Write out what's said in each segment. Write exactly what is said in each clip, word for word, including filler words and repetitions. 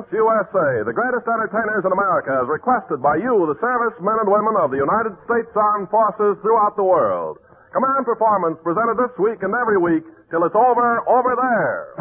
Presents U S A, the greatest entertainers in America, as requested by you, the servicemen and women of the United States Armed Forces throughout the world. Command Performance presented this week and every week till it's over, over there.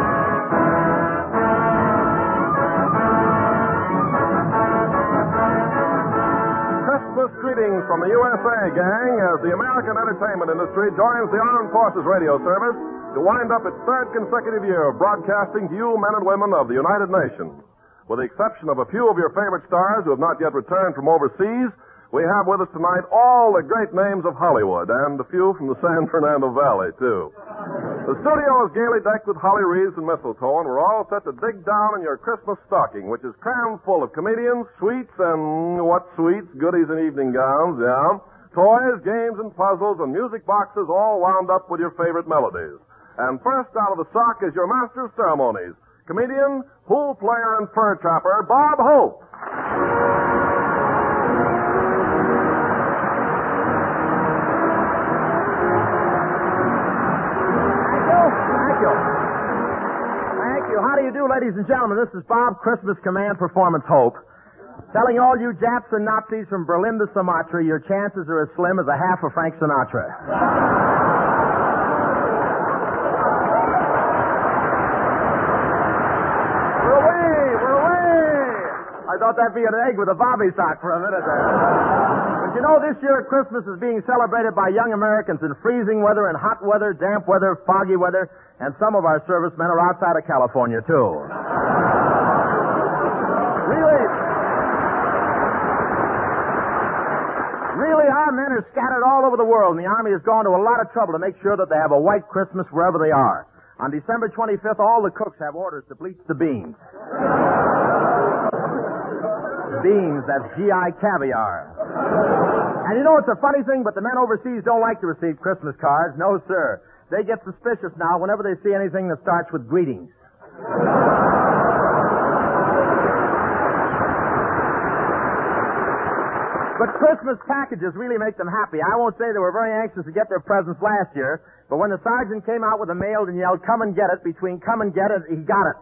Christmas greetings from the U S A gang as the American entertainment industry joins the Armed Forces radio service to wind up its third consecutive year of broadcasting to you men and women of the United Nations. With the exception of a few of your favorite stars who have not yet returned from overseas, we have with us tonight all the great names of Hollywood and a few from the San Fernando Valley, too. The studio is gaily decked with holly wreaths and mistletoe, and we're all set to dig down in your Christmas stocking, which is crammed full of comedians, sweets, and what sweets? Goodies and evening gowns, yeah. Toys, games, and puzzles, and music boxes all wound up with your favorite melodies. And first out of the sock is your master of ceremonies, comedian, pool player, and fur trapper, Bob Hope. Thank you. Thank you. Thank you. How do you do, ladies and gentlemen? This is Bob, Christmas Command Performance Hope, telling all you Japs and Nazis from Berlin to Sumatra your chances are as slim as a half of Frank Sinatra. I thought that'd be an egg with a bobby sock for a minute there. But you know, this year Christmas is being celebrated by young Americans in freezing weather and hot weather, damp weather, foggy weather, and some of our servicemen are outside of California, too. Really, really, our men are scattered all over the world, and the Army has gone to a lot of trouble to make sure that they have a white Christmas wherever they are. On December twenty-fifth, all the cooks have orders to bleach the beans. Beans, that's G I caviar. And you know, it's a funny thing, but the men overseas don't like to receive Christmas cards. No, sir. They get suspicious now whenever they see anything that starts with greetings. But Christmas packages really make them happy. I won't say they were very anxious to get their presents last year, but when the sergeant came out with the mail and yelled, "Come and get it," between "come and get it," he got it.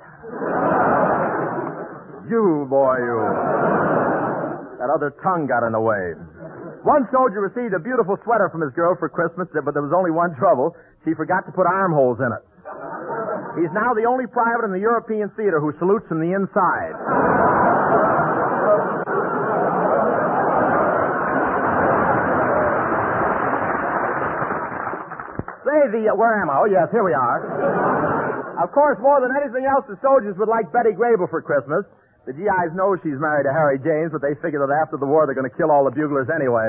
You, boy, you. That other tongue got in the way. One soldier received a beautiful sweater from his girl for Christmas, but there was only one trouble. She forgot to put armholes in it. He's now the only private in the European theater who salutes from the inside. Say, the... Uh, where am I? Oh, yes, here we are. Of course, more than anything else, the soldiers would like Betty Grable for Christmas. The G Is know she's married to Harry James, but they figure that after the war they're going to kill all the buglers anyway.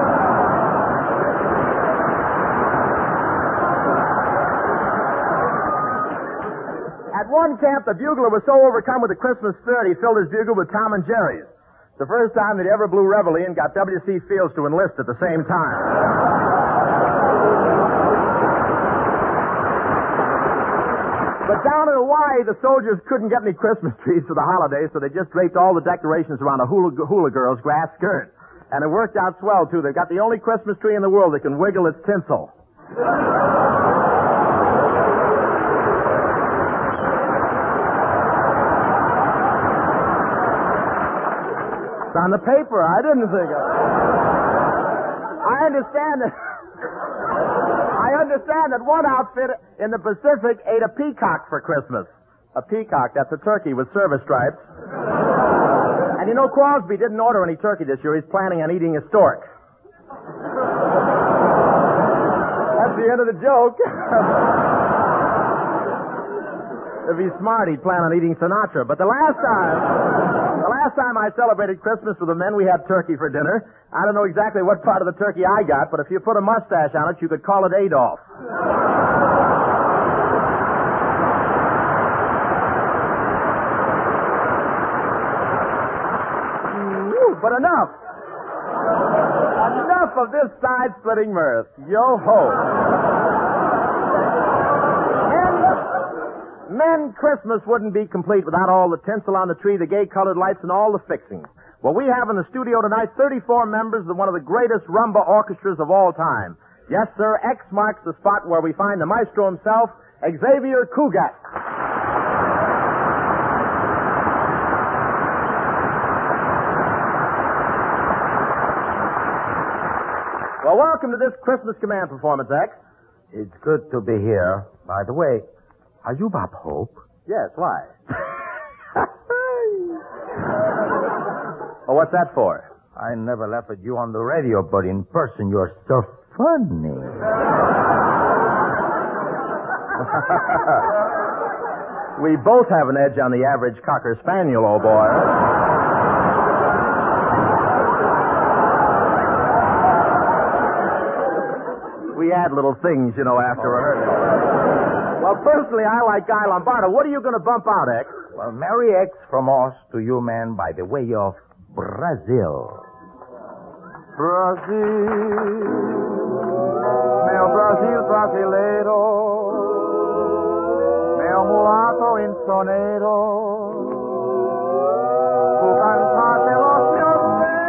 At one camp, the bugler was so overcome with the Christmas spirit, he filled his bugle with Tom and Jerry's. The first time that he ever blew reveille and got W C Fields to enlist at the same time. But down in Hawaii, the soldiers couldn't get any Christmas trees for the holidays, so they just draped all the decorations around a hula, hula girl's grass skirt. And it worked out swell, too. They've got the only Christmas tree in the world that can wiggle its tinsel. It's on the paper. I didn't think of it. I understand that... I understand that one outfit in the Pacific ate a peacock for Christmas. A peacock, that's a turkey with service stripes. And you know, Crosby didn't order any turkey this year. He's planning on eating a stork. That's the end of the joke. If he's smart, he'd plan on eating Sinatra. But the last time, the last time I celebrated Christmas with the men, we had turkey for dinner. I don't know exactly what part of the turkey I got, but if you put a mustache on it, you could call it Adolf. But enough. Enough of this side-splitting mirth. Yo-ho. Men, men, Christmas wouldn't be complete without all the tinsel on the tree, the gay-colored lights, and all the fixings. Well, we have in the studio tonight thirty-four members of one of the greatest rumba orchestras of all time. Yes, sir, X marks the spot where we find the maestro himself, Xavier Cugat. welcome to this Christmas Command performance, X. It's good to be here. By the way, are you Bob Hope? Yes, why? Well, what's that for? I never laugh at you on the radio, but in person you're so funny. We both have an edge on the average Cocker Spaniel, old boy. We add little things, you know, after rehearsal. Well, personally, I like Guy Lombardo. What are you going to bump out, X? Well, Merry X from us to you, man, by the way of Brazil. Brasil, meu Brasil brasileiro, meu mulato insoneiro, tu cantate los meus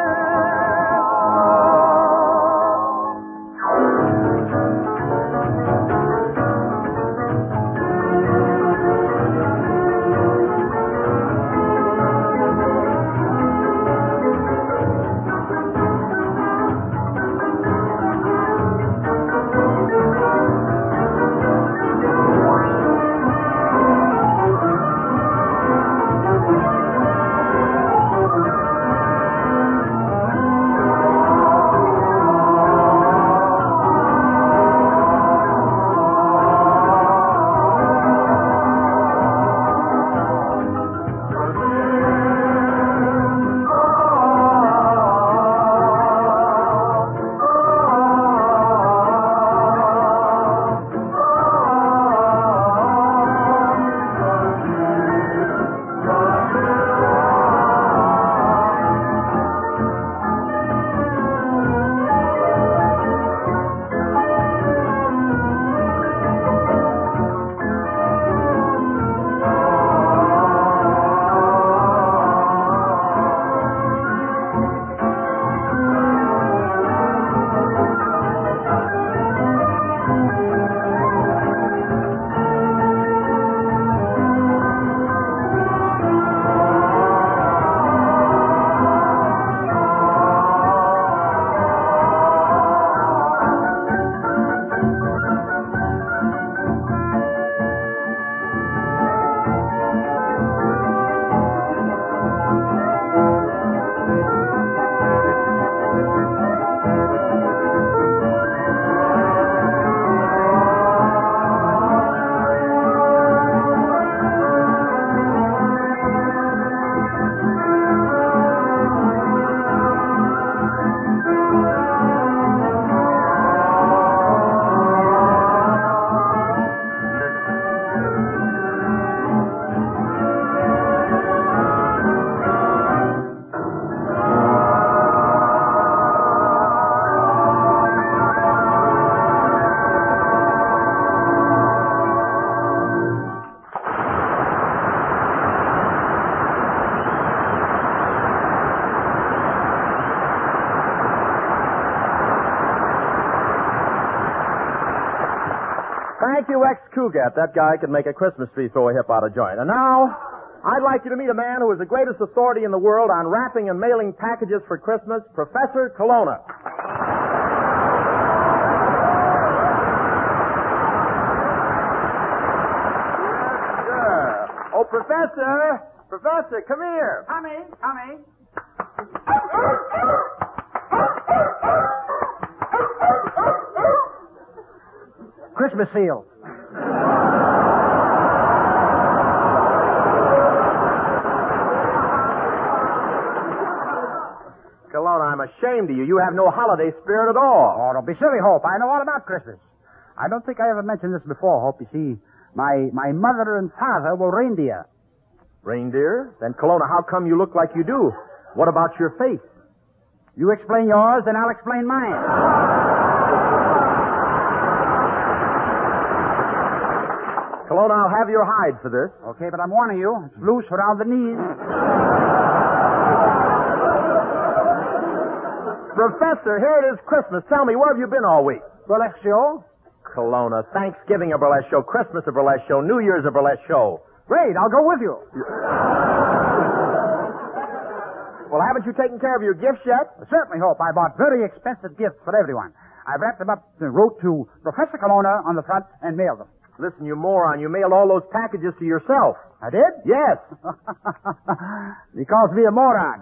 Thank you, X Cougat. That guy could make a Christmas tree throw a hip out of joint. And now, I'd like you to meet a man who is the greatest authority in the world on wrapping and mailing packages for Christmas, Professor Colonna. Sure. Oh, Professor! Professor, come here. Coming, coming. Christmas seal. Colonna, I'm ashamed of you. You have no holiday spirit at all. Oh, don't be silly, Hope. I know all about Christmas. I don't think I ever mentioned this before, Hope. You see, my, my mother and father were reindeer. Reindeer? Then, Colonna, how come you look like you do? What about your face? You explain yours, and I'll explain mine. Colonna, I'll have your hide for this. Okay, but I'm warning you. It's loose around the knees. Professor, here it is Christmas. Tell me, where have you been all week? Burlesque show? Colonna, Thanksgiving a burlesque show, Christmas a burlesque show, New Year's a burlesque show. Great, I'll go with you. Well, haven't you taken care of your gifts yet? I certainly hope. I bought very expensive gifts for everyone. I wrapped them up and wrote to Professor Colonna on the front and mailed them. Listen, you moron, you mailed all those packages to yourself. I did? Yes. He calls me a moron.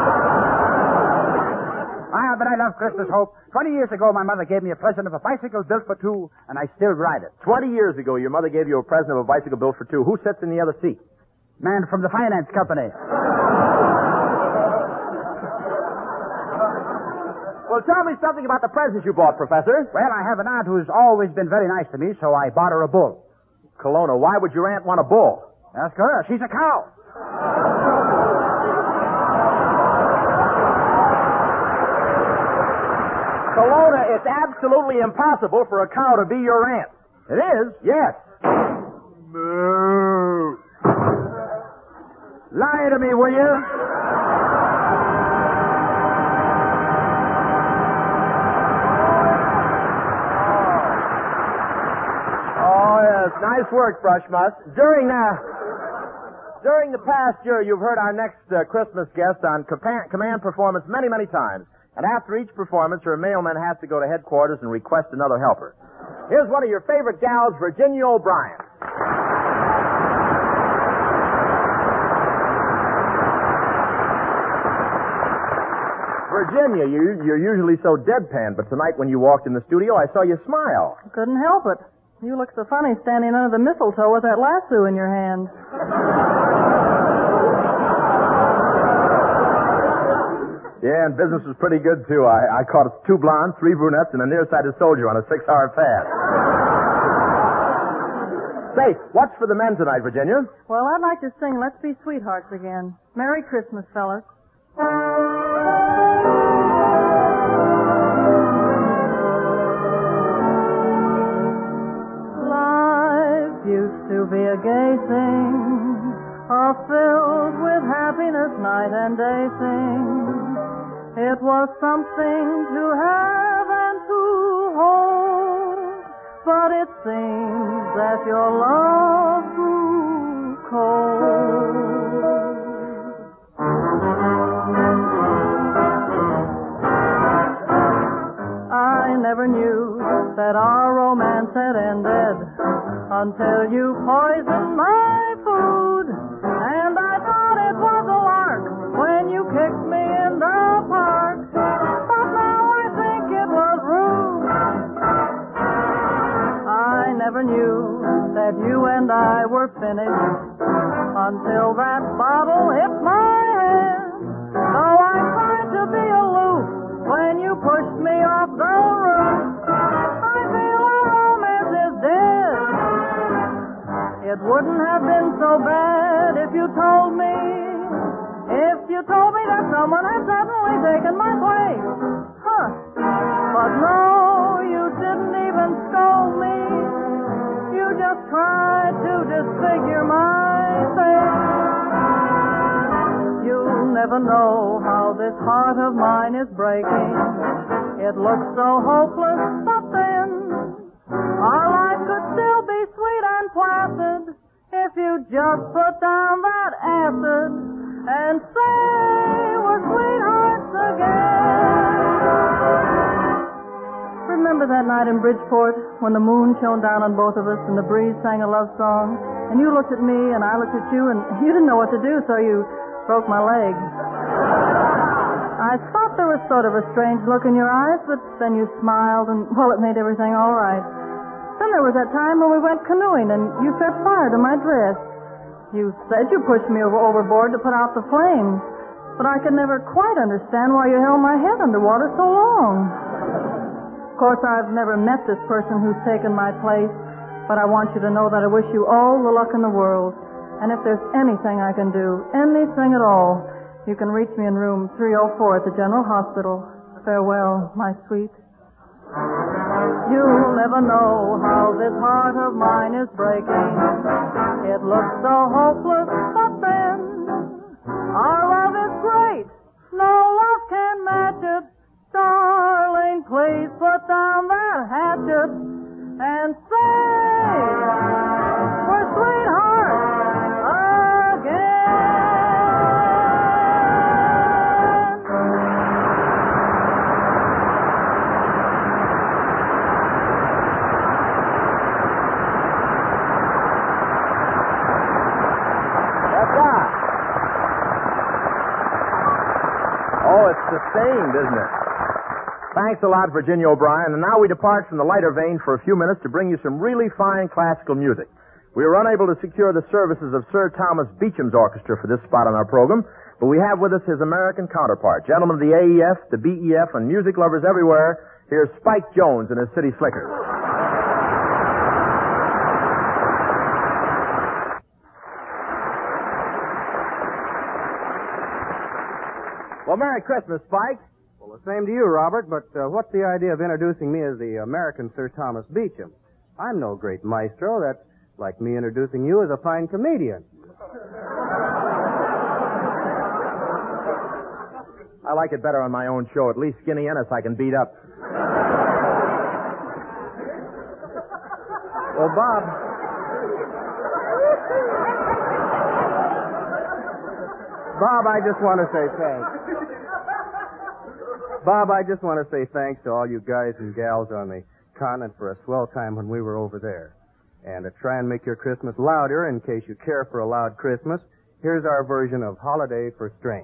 Ah, but I love Christmas, Hope. Twenty years ago, my mother gave me a present of a bicycle built for two, and I still ride it. Twenty years ago, your mother gave you a present of a bicycle built for two. Who sits in the other seat? Man from the finance company. Well, tell me something about the presents you bought, Professor. Well, I have an aunt who's always been very nice to me, so I bought her a bull. Colonna, why would your aunt want a bull? Ask her. She's a cow. Colonna, it's absolutely impossible for a cow to be your aunt. It is? Yes. Moo. Lie to me, will you? Nice work, Brushmus. During uh, during the past year, you've heard our next uh, Christmas guest on command, command performance many, many times. And after each performance, her mailman has to go to headquarters and request another helper. Here's one of your favorite gals, Virginia O'Brien. Virginia, you, you're usually so deadpan, but tonight when you walked in the studio, I saw you smile. Couldn't help it. You look so funny standing under the mistletoe with that lasso in your hand. Yeah, and business was pretty good, too. I, I caught two blondes, three brunettes, and a nearsighted soldier on a six-hour fast. Say, what's for the men tonight, Virginia? Well, I'd like to sing Let's Be Sweethearts again. Merry Christmas, fellas. Used to be a gay thing, all filled with happiness night and day sing. It was something to have and to hold, but it seems that your love grew cold. I never knew that our romance had ended until you poisoned my food, and I thought it was a lark when you kicked me in the park, but now I think it was rude. I never knew that you and I were finished until that bottle hit my hand, so I tried to be aloof when you pushed me off the roof. I feel our romance is dead. It wouldn't have been so bad if you told me, if you told me that someone had suddenly taken my place. Huh. But no, you didn't even scold me. You just tried to disfigure my face. You'll never know how this heart of mine is breaking. It looks so hopeless, but then our life could still be sweet and placid if you just put down that acid and say we're sweethearts again. Remember that night in Bridgeport when the moon shone down on both of us and the breeze sang a love song, and you looked at me and I looked at you and you didn't know what to do, so you broke my leg. I thought there was sort of a strange look in your eyes, but then you smiled and, well, it made everything all right. Then there was that time when we went canoeing and you set fire to my dress. You said you pushed me over overboard to put out the flames, but I could never quite understand why you held my head underwater so long. Of course, I've never met this person who's taken my place, but I want you to know that I wish you all the luck in the world. And if there's anything I can do, anything at all, you can reach me in room three oh four at the General Hospital. Farewell, my sweet. You'll never know how this heart of mine is breaking. It looks so hopeless, but then our love is great. No love can match it. Darling, please put down that hatchet and say we're sweethearts again. Oh, it's sustained, isn't it? Thanks a lot, Virginia O'Brien. And now we depart from the lighter vein for a few minutes to bring you some really fine classical music. We were unable to secure the services of Sir Thomas Beecham's orchestra for this spot on our program, but we have with us his American counterpart. Gentlemen of the A E F, the B E F, and music lovers everywhere, here's Spike Jones and his City Slickers. Well, Merry Christmas, Spike. Well, the same to you, Robert, but uh, what's the idea of introducing me as the American Sir Thomas Beecham? I'm no great maestro. That's like me introducing you as a fine comedian. I like it better on my own show. At least Skinny Ennis I can beat up. Well, Bob... Bob, I just want to say thanks. Bob, I just want to say thanks to all you guys and gals on the continent for a swell time when we were over there. And to try and make your Christmas louder, in case you care for a loud Christmas, here's our version of Holiday for Strings.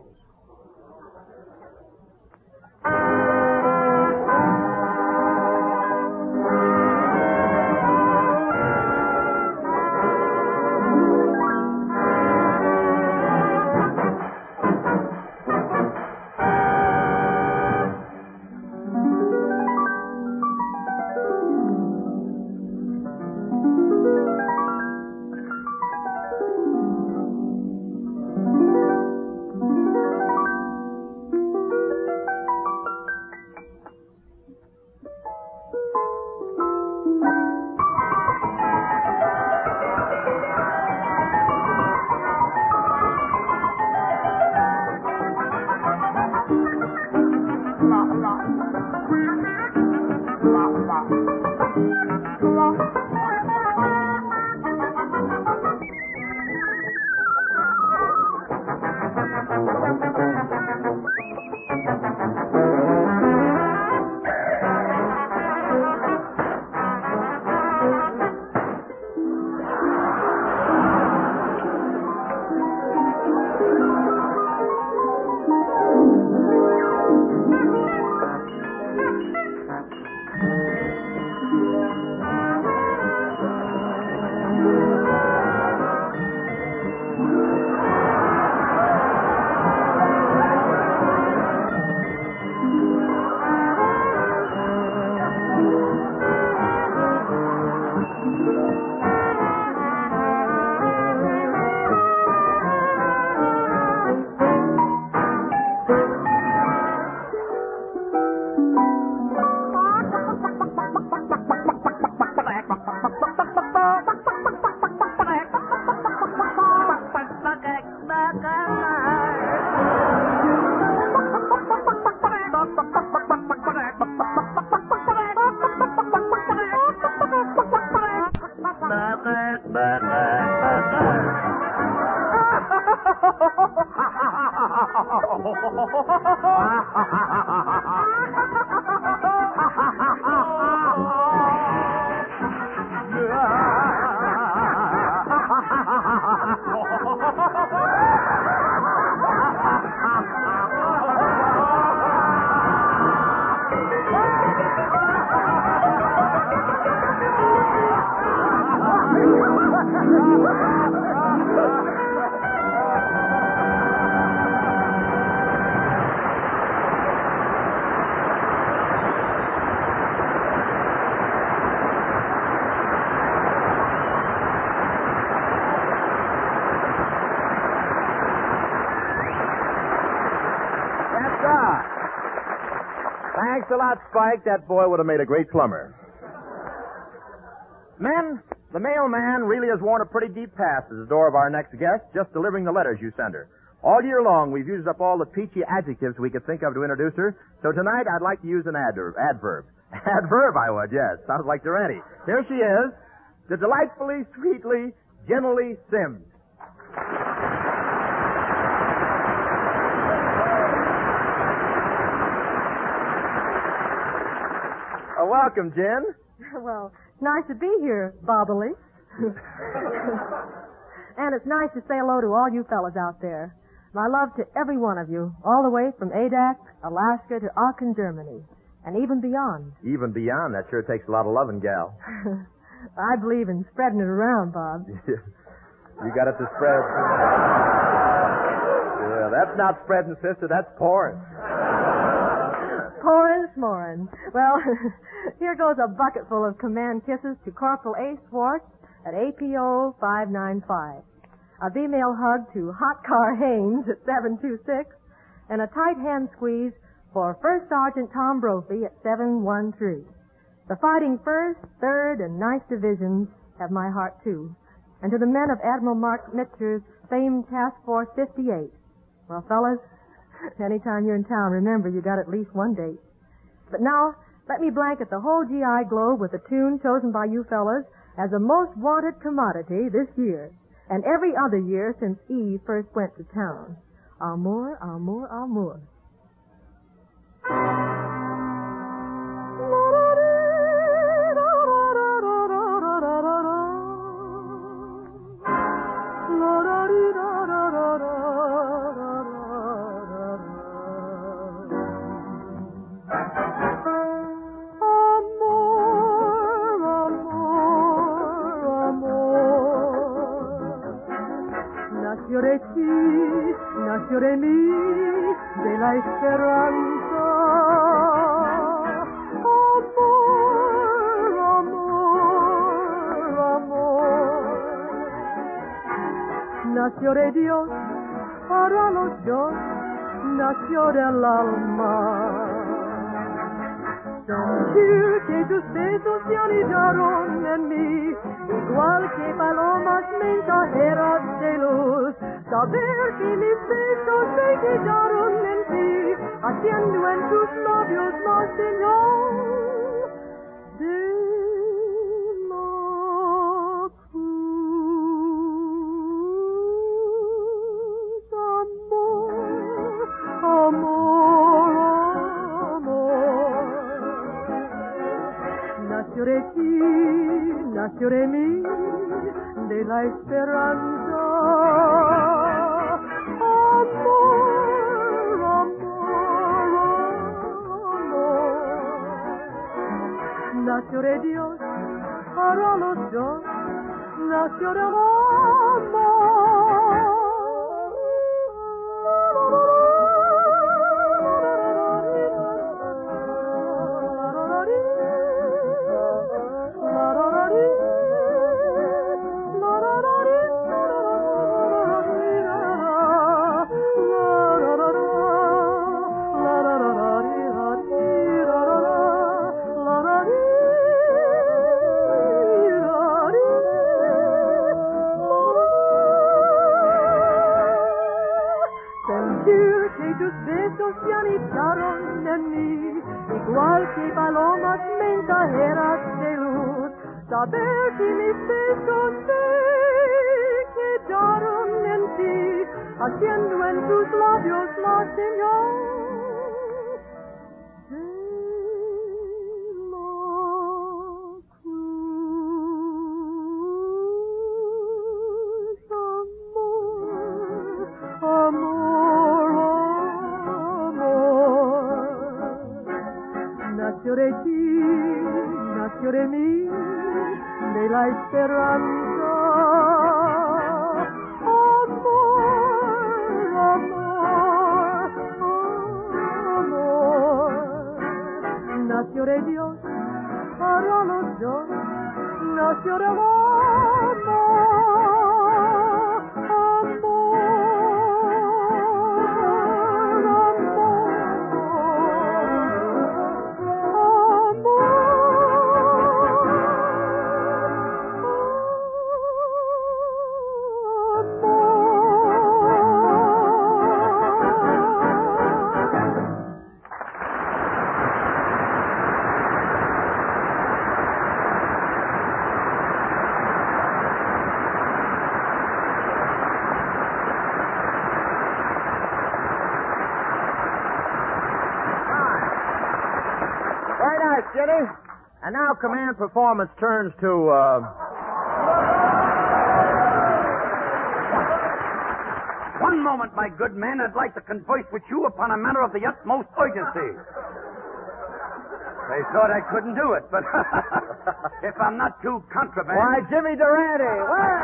Thanks a lot, Spike. That boy would have made a great plumber. Men, the mailman really has worn a pretty deep path to the door of our next guest, just delivering the letters you send her. All year long, we've used up all the peachy adjectives we could think of to introduce her, so tonight I'd like to use an adverb. Adverb. Adverb, I would, yes. Sounds like Durante. Here she is, the delightfully, sweetly, gently Sims. Uh, welcome, Jen. Well, it's nice to be here, Bobbily. And it's nice to say hello to all you fellas out there. My love to every one of you, all the way from Adak, Alaska to Aachen, Germany, and even beyond. Even beyond? That sure takes a lot of loving, gal. I believe in spreading it around, Bob. You got it to spread. Yeah, that's not spreading, sister. That's pouring. Pouring, smoring. Well, here goes a bucket full of command kisses to Corporal A. Swartz at A P O five nine five. A female hug to Hot Car Haynes at seven two six. And a tight hand squeeze for First Sergeant Tom Brophy at seven one three. The fighting first, third, and ninth divisions have my heart, too. And to the men of Admiral Mark Mitzer's famed Task Force fifty-eight. Well, fellas, anytime you're in town, remember you got at least one date. But now, let me blanket the whole G I globe with a tune chosen by you fellas as the most wanted commodity this year, and every other year since Eve first went to town. Amour, amour, amour. Nació de mí, de la esperanza. Amor, amor, amor. Nació de Dios para los dos, nació del alma. Sentir que tus besos se anidaron en mí, igual que palomas mensajeras de luz. Saber que mis besos se quedaron en ti, haciendo en tus labios más señal de la cruz. Amor, amor, amor. Nació de ti, nació de mí, de la esperanza. Nació de Dios para los dos, nació del amor. Se anidaron en mí, igual que palomas mensajeras de luz. Saber que mis besos se quedaron en ti, haciendo en tus labios la señal de la cruz. Amor, amor. Nació de ti, nació de mí, de la esperanza. Amor, amor, amor. Nació de Dios para los dos, nació de amor. Jenny. And now command performance turns to, uh... One, One moment, my good man. I'd like to converse with you upon a matter of the utmost urgency. They thought I couldn't do it, but if I'm not too contraband... Why, Jimmy Durante! Well...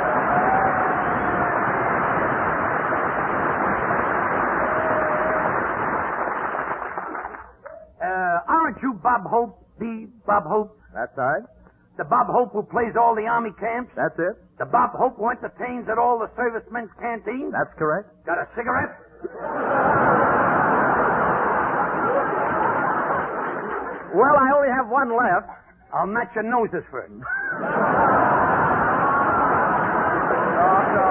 Uh, aren't you Bob Hope? The Bob Hope? That's right. The Bob Hope who plays all the army camps? That's it. The Bob Hope who entertains at all the servicemen's canteens? That's correct. Got a cigarette? Well, I only have one left. I'll match your noses first. No, no.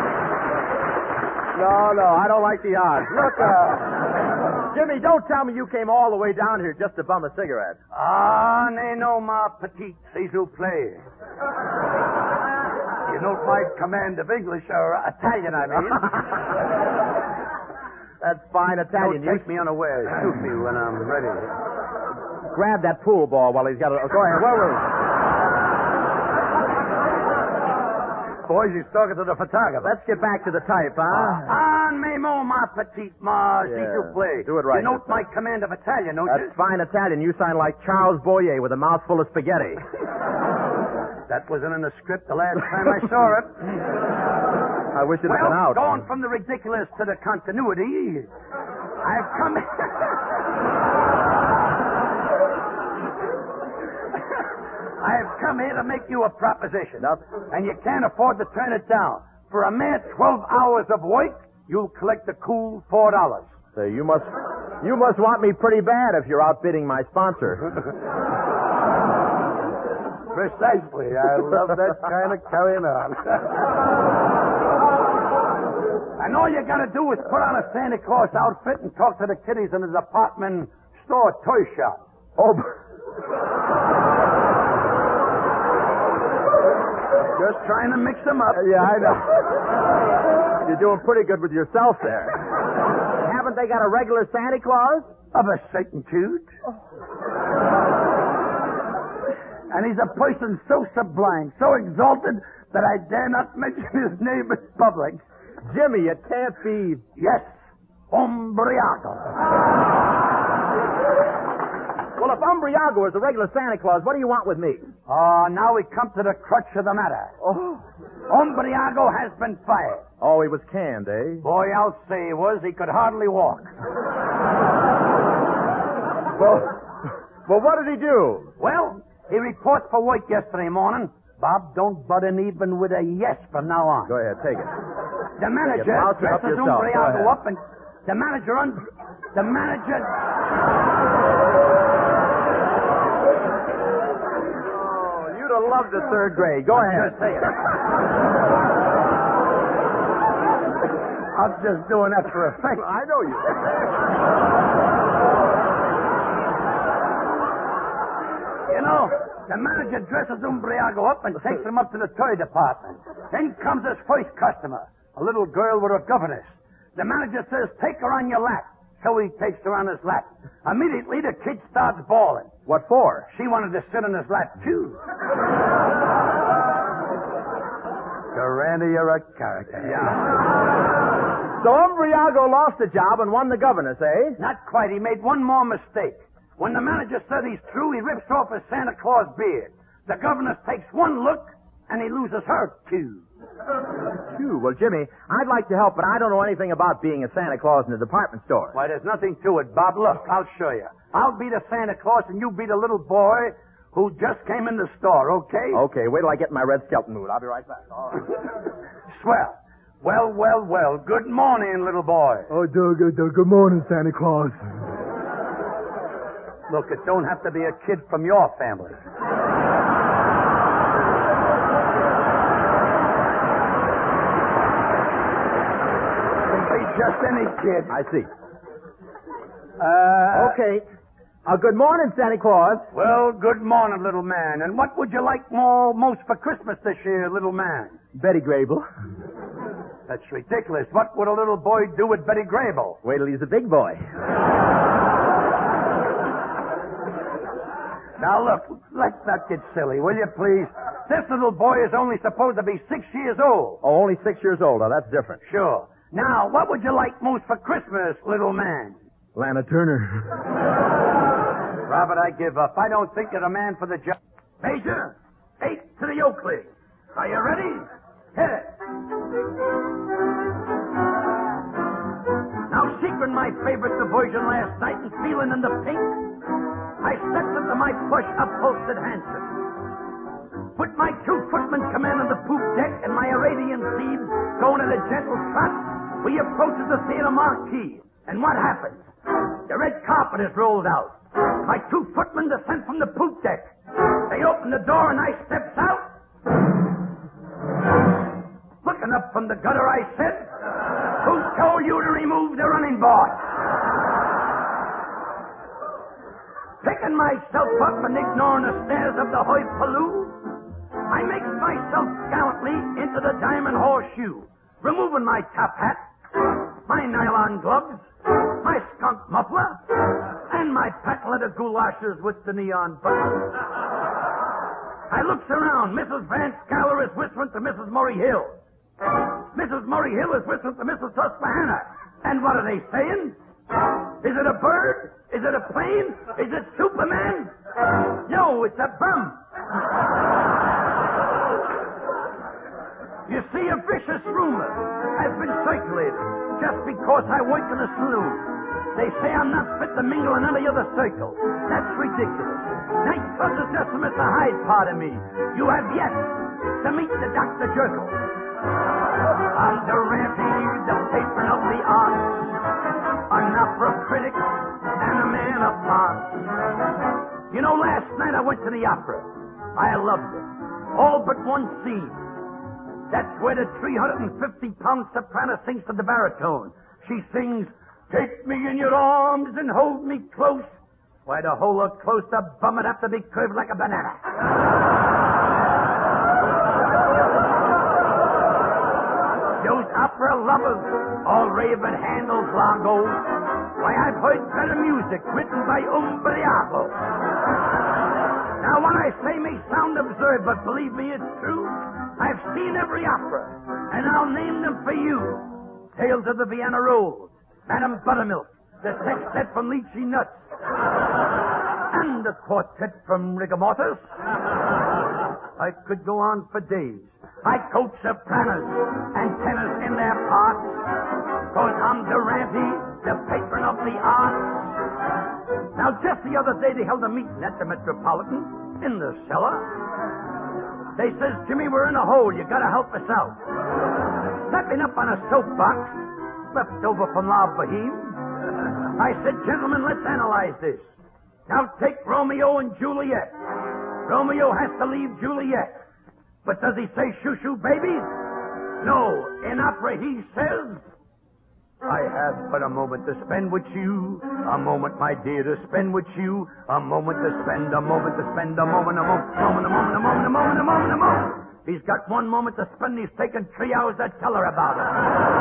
No, no, I don't like the odds. Look, uh... Jimmy, don't tell me you came all the way down here just to bum a cigarette. Ah, ne no ma petite, c'est you play. You note my command of English, or Italian, I mean. That's fine Italian. Don't take me unaware. Shoot me when I'm ready. Grab that pool ball while he's got it. Oh, go ahead. Where were you? Boys, he's talking to the photographer. Let's get back to the type, huh? Ah, me mo ma petite, ma, see Yeah. you play. Do it right You note this my time. command of Italian, don't That's you? fine Italian. You sound like Charles Boyer with a mouthful of spaghetti. That wasn't in the script the last time I saw it. I wish it had Well, been out. going from the ridiculous to the continuity, I've come... I've come here to make you a proposition. Nothing. And you can't afford to turn it down. For a mere twelve hours of work, you'll collect a cool four dollars. Say, you must, you must want me pretty bad if you're outbidding my sponsor. Precisely. I love that kind of carrying on. And all you gotta do is put on a Santa Claus outfit and talk to the kiddies in the department store toy shop. Oh, Just trying to mix them up. yeah, I know. You're doing pretty good with yourself there. Haven't they got a regular Santa Claus? Of a certaintude. And he's a person so sublime, so exalted, that I dare not mention his name in public. Jimmy, it can't be... Yes, Umbriago. Well, if Umbriago is a regular Santa Claus, what do you want with me? Oh, now we come to the crux of the matter. Oh. Umbriago has been fired. Oh, he was canned, eh? Boy, I'll say he was. He could hardly walk. Well, well, what did he do? Well, he reports for work yesterday morning. Bob, don't butt in even with a yes from now on. Go ahead, take it. The manager Mouse it up dresses yourself. Go Umbriago ahead. up and the manager un... The manager... Oh, you'd have loved the third grade. Go ahead. Just say it. I'm just doing that for effect. I know you. You know, the manager dresses Umbriago up and takes him up to the toy department. Then comes his first customer, a little girl with a governess. The manager says, take her on your lap. So he takes her on his lap. Immediately, the kid starts bawling. What for? She wanted to sit on his lap, too. Durante, you're a character. So Umbriago lost the job and won the governess, eh? Not quite. He made one more mistake. When the manager said he's through, he rips off his Santa Claus beard. The governess takes one look, and he loses her, too. Phew. Well, Jimmy, I'd like to help, but I don't know anything about being a Santa Claus in a department store. Why, there's nothing to it, Bob. Look, I'll show you. I'll be the Santa Claus, and you be the little boy who just came in the store, okay? Okay, wait till I get in my red skeleton mood. I'll be right back. All right. Swell. Well, well, well. Good morning, little boy. Oh, Doug, uh, Doug, good morning, Santa Claus. Look, it don't have to be a kid from your family. Just any kid. I see. Uh, Okay. Uh, good morning, Santa Claus. Well, good morning, little man. And what would you like more most for Christmas this year, little man? Betty Grable. That's ridiculous. What would a little boy do with Betty Grable? Wait till he's a big boy. Now, look, let's not get silly, will you, please? This little boy is only supposed to be six years old. Oh, only six years old. Now, that's different. Sure. Now, what would you like most for Christmas, little man? Lana Turner. Robert, I give up. I don't think you're the man for the job. Major, eight to the Oakley. Are you ready? Hit it. Now, secret my favorite diversion last night and feeling in the pink, I stepped into my plush upholstered Hanson. Put my two footmen commanding the poop deck and my Arabian steed going at a gentle trot. We approached the theater marquee. And what happens? The red carpet is rolled out. My two footmen descend from the poop deck. They open the door and I steps out. Looking up from the gutter, I said, "Who told you to remove the running board?" Picking myself up and ignoring the stares of the hoi pollou, I makes myself gallantly into the diamond horseshoe, removing my top hat, my nylon gloves, my skunk muffler, and my patent leather goulashes with the neon buttons. I looks around. Missus Van Scaler is whistling to Missus Murray Hill. Missus Murray Hill is whistling to Missus Susquehanna. And what are they saying? Is it a bird? Is it a plane? Is it Superman? No, it's a bum. You see, a vicious rumor has been circulated just because I work in a saloon. They say I'm not fit to mingle in any other circle. That's ridiculous. Night Club is just a Mister Hyde part of me. You have yet to meet the Doctor Jekyll. I'm Durante, the patron of the arts, an opera critic, and a man of parts. You know, last night I went to the opera. I loved it. All but one scene. That's where the three hundred fifty pound soprano sings to the baritone. She sings, "Take me in your arms and hold me close." Why, to hold her close, the bum would have to be curved like a banana. Those opera lovers all rave at Handel's Largo. Why, I've heard better music written by Umbriago. Now, what I say may sound absurd, but believe me, it's true. I've seen every opera, and I'll name them for you. Tales of the Vienna Rose, Madame Buttermilk, the sextet from Lychee Nuts, and the quartet from Rigor Mortis. I could go on for days. I coach sopranos and tenors in their parts, cause I'm Durante, the patron of the arts. Now, just the other day, they held a meeting at the Metropolitan in the cellar. They says, "Jimmy, we're in a hole. You gotta help us out." Stepping up on a soapbox, left over from La Boheme, I said, "Gentlemen, let's analyze this. Now take Romeo and Juliet. Romeo has to leave Juliet. But does he say shoo-shoo babies? No. In opera he says, I have but a moment to spend with you, a moment, my dear, to spend with you, a moment to spend, a moment to spend, a moment, a moment, a moment, a moment, a moment, a moment, a moment, a moment. He's got one moment to spend, he's taken three hours to tell her about it.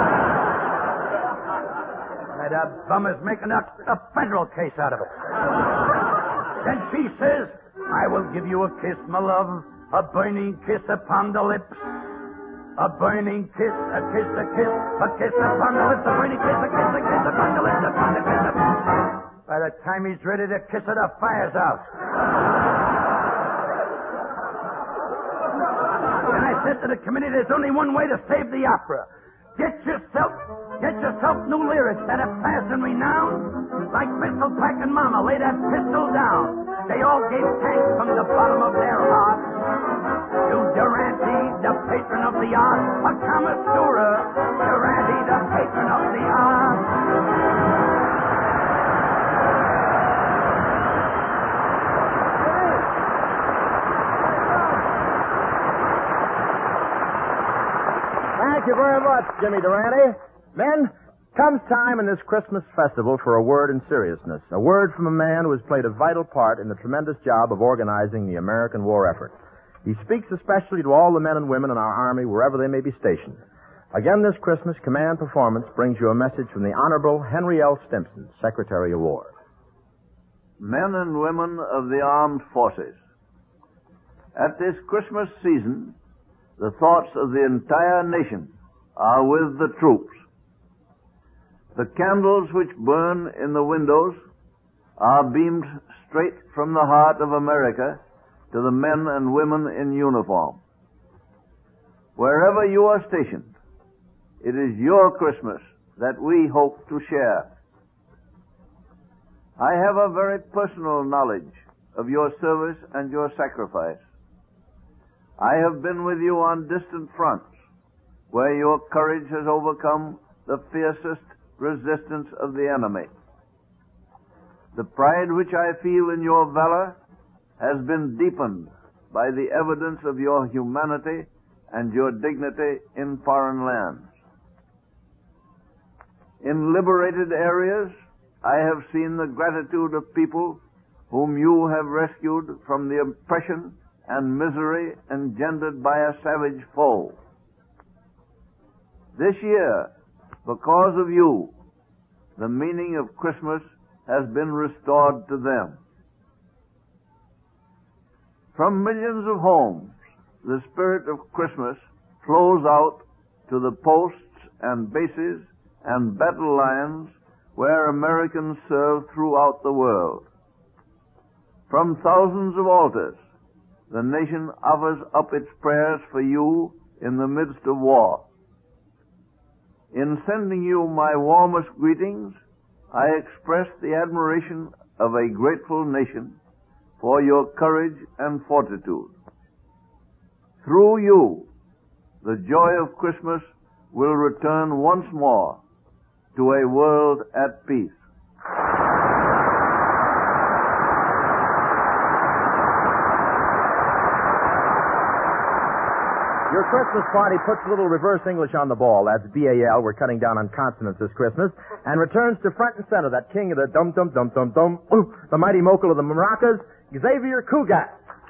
That bum is making a, a federal case out of it. Then she says, I will give you a kiss, my love, a burning kiss upon the lips. A burning kiss, a kiss, a kiss, a kiss upon the lips, a burning kiss, a kiss, a kiss upon the lips, upon the kiss upon... By the time he's ready to kiss it, the fire's out. And I said to the committee, there's only one way to save the opera. Get yourself, get yourself new lyrics that have passed in renown. Like Pistol Packin' Mama, lay that pistol down. They all gave thanks from the bottom of their hearts to Durante, the patron of the arts, a Kamasura, Durante, the patron of the arts. Thank you very much, Jimmy Durante. Men, comes time in this Christmas festival for a word in seriousness, a word from a man who has played a vital part in the tremendous job of organizing the American war effort. He speaks especially to all the men and women in our Army, wherever they may be stationed. Again this Christmas, Command Performance brings you a message from the Honorable Henry L. Stimson, Secretary of War. Men and women of the armed forces, at this Christmas season, the thoughts of the entire nation are with the troops The candles which burn in the windows are beamed straight from the heart of America to the men and women in uniform. Wherever you are stationed, it is your Christmas that we hope to share. I have a very personal knowledge of your service and your sacrifice. I have been with you on distant fronts where your courage has overcome the fiercest resistance of the enemy. The pride which I feel in your valor has been deepened by the evidence of your humanity and your dignity in foreign lands. In liberated areas, I have seen the gratitude of people whom you have rescued from the oppression and misery engendered by a savage foe. This year, because of you, the meaning of Christmas has been restored to them. From millions of homes, the spirit of Christmas flows out to the posts and bases and battle lines where Americans serve throughout the world. From thousands of altars, the nation offers up its prayers for you in the midst of war. In sending you my warmest greetings, I express the admiration of a grateful nation for your courage and fortitude. Through you, the joy of Christmas will return once more to a world at peace. Your Christmas party puts a little reverse English on the ball. That's B A L. We're cutting down on consonants this Christmas. And returns to front and center that king of the dum-dum-dum-dum-dum, the mighty mogul of the maracas, Xavier Cugat.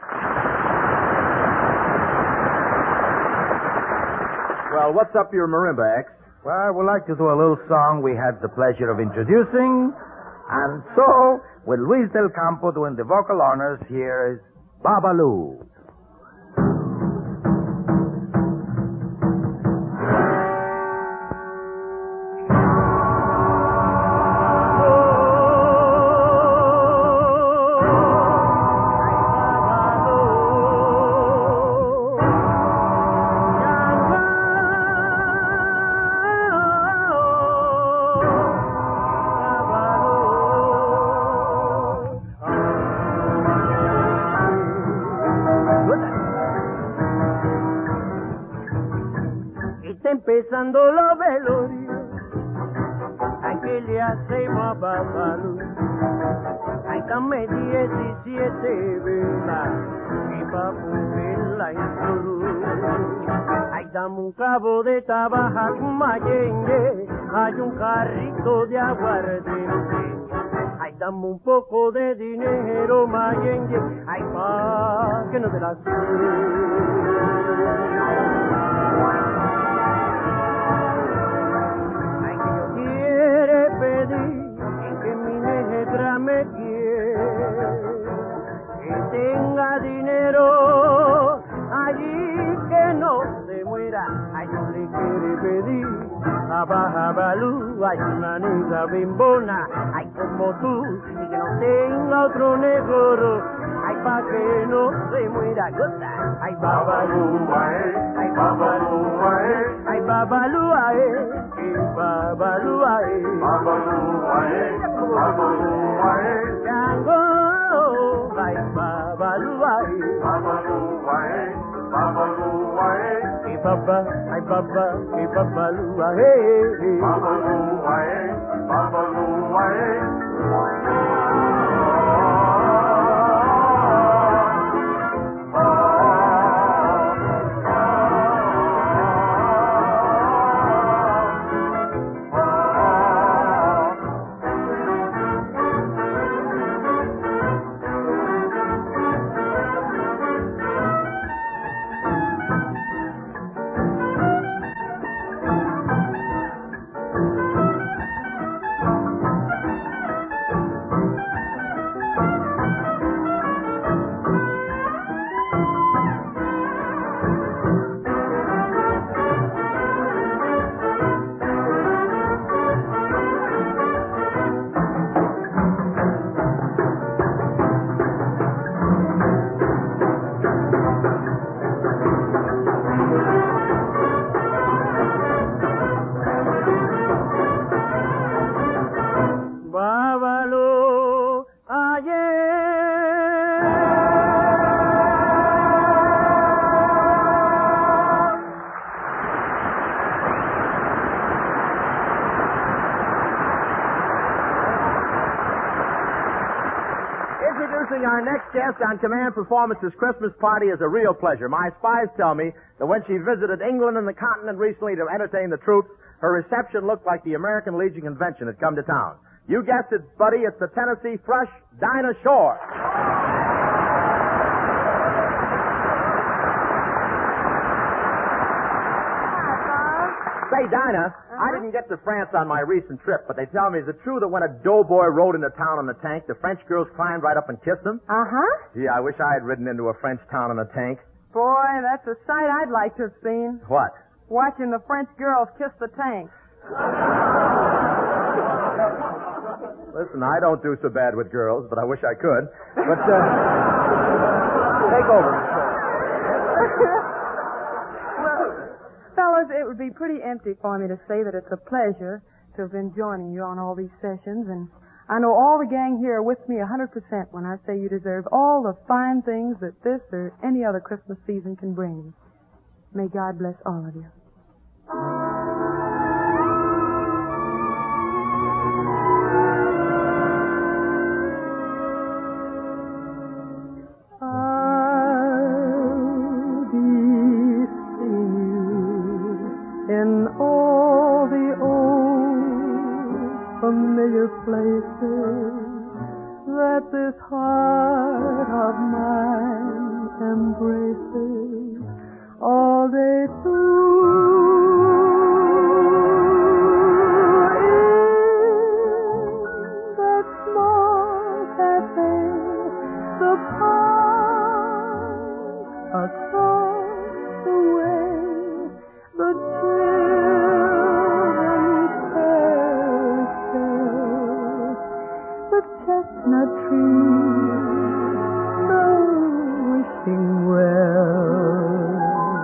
Well, what's up your marimba, X? Well, I would like to do a little song we had the pleasure of introducing. And so, with Luis Del Campo doing the vocal honors, here is Babalu. Empezando los velorios, ¿a qué le hacemos a Babalu? Ay, dame diecisiete velas y pa' ponerla en cruz. Ay, dame un cabo de tabaco, un mayengue, hay un carrito de aguardiente. Ay, dame un poco de dinero, mayengue, ay, pa' que no te la que mi negra me quiere, que tenga dinero, allí que no se muera. Ay, no le quiere pedir a Babalu, hay una negra bimbona, ay, como tú, y que no tenga otro negro, ay, pa' que no se muera. Ay, Babalu, ay, ay, Babalu, ay, ay, Babalu, ay. Babalu ae, Babalu ae, Babalu ae, Django ae, Babalu ae, Babalu ae, Babalu ae, e Baba, ae Baba, e Babalu ae, Babalu ae, Babalu ae. Introducing our next guest on Command Performance's Christmas party is a real pleasure. My spies tell me that when she visited England and the continent recently to entertain the troops, her reception looked like the American Legion convention had come to town. You guessed it, buddy, it's the Tennessee Thrush, Dinah Shore. Say, Dinah, uh-huh. I didn't get to France on my recent trip, but they tell me, is it true that when a doughboy rode into town on the tank, the French girls climbed right up and kissed him? Uh-huh. Gee, I wish I had ridden into a French town on a tank. Boy, that's a sight I'd like to have seen. What? Watching the French girls kiss the tank. Listen, I don't do so bad with girls, but I wish I could. But, uh, take over. Fellas, it would be pretty empty for me to say that it's a pleasure to have been joining you on all these sessions, and I know all the gang here are with me a hundred percent when I say you deserve all the fine things that this or any other Christmas season can bring. May God bless all of you. In all the old familiar places that this heart of mine embraces all day through. In that small cafe, the park across the way, the chestnut trees, the wishing well.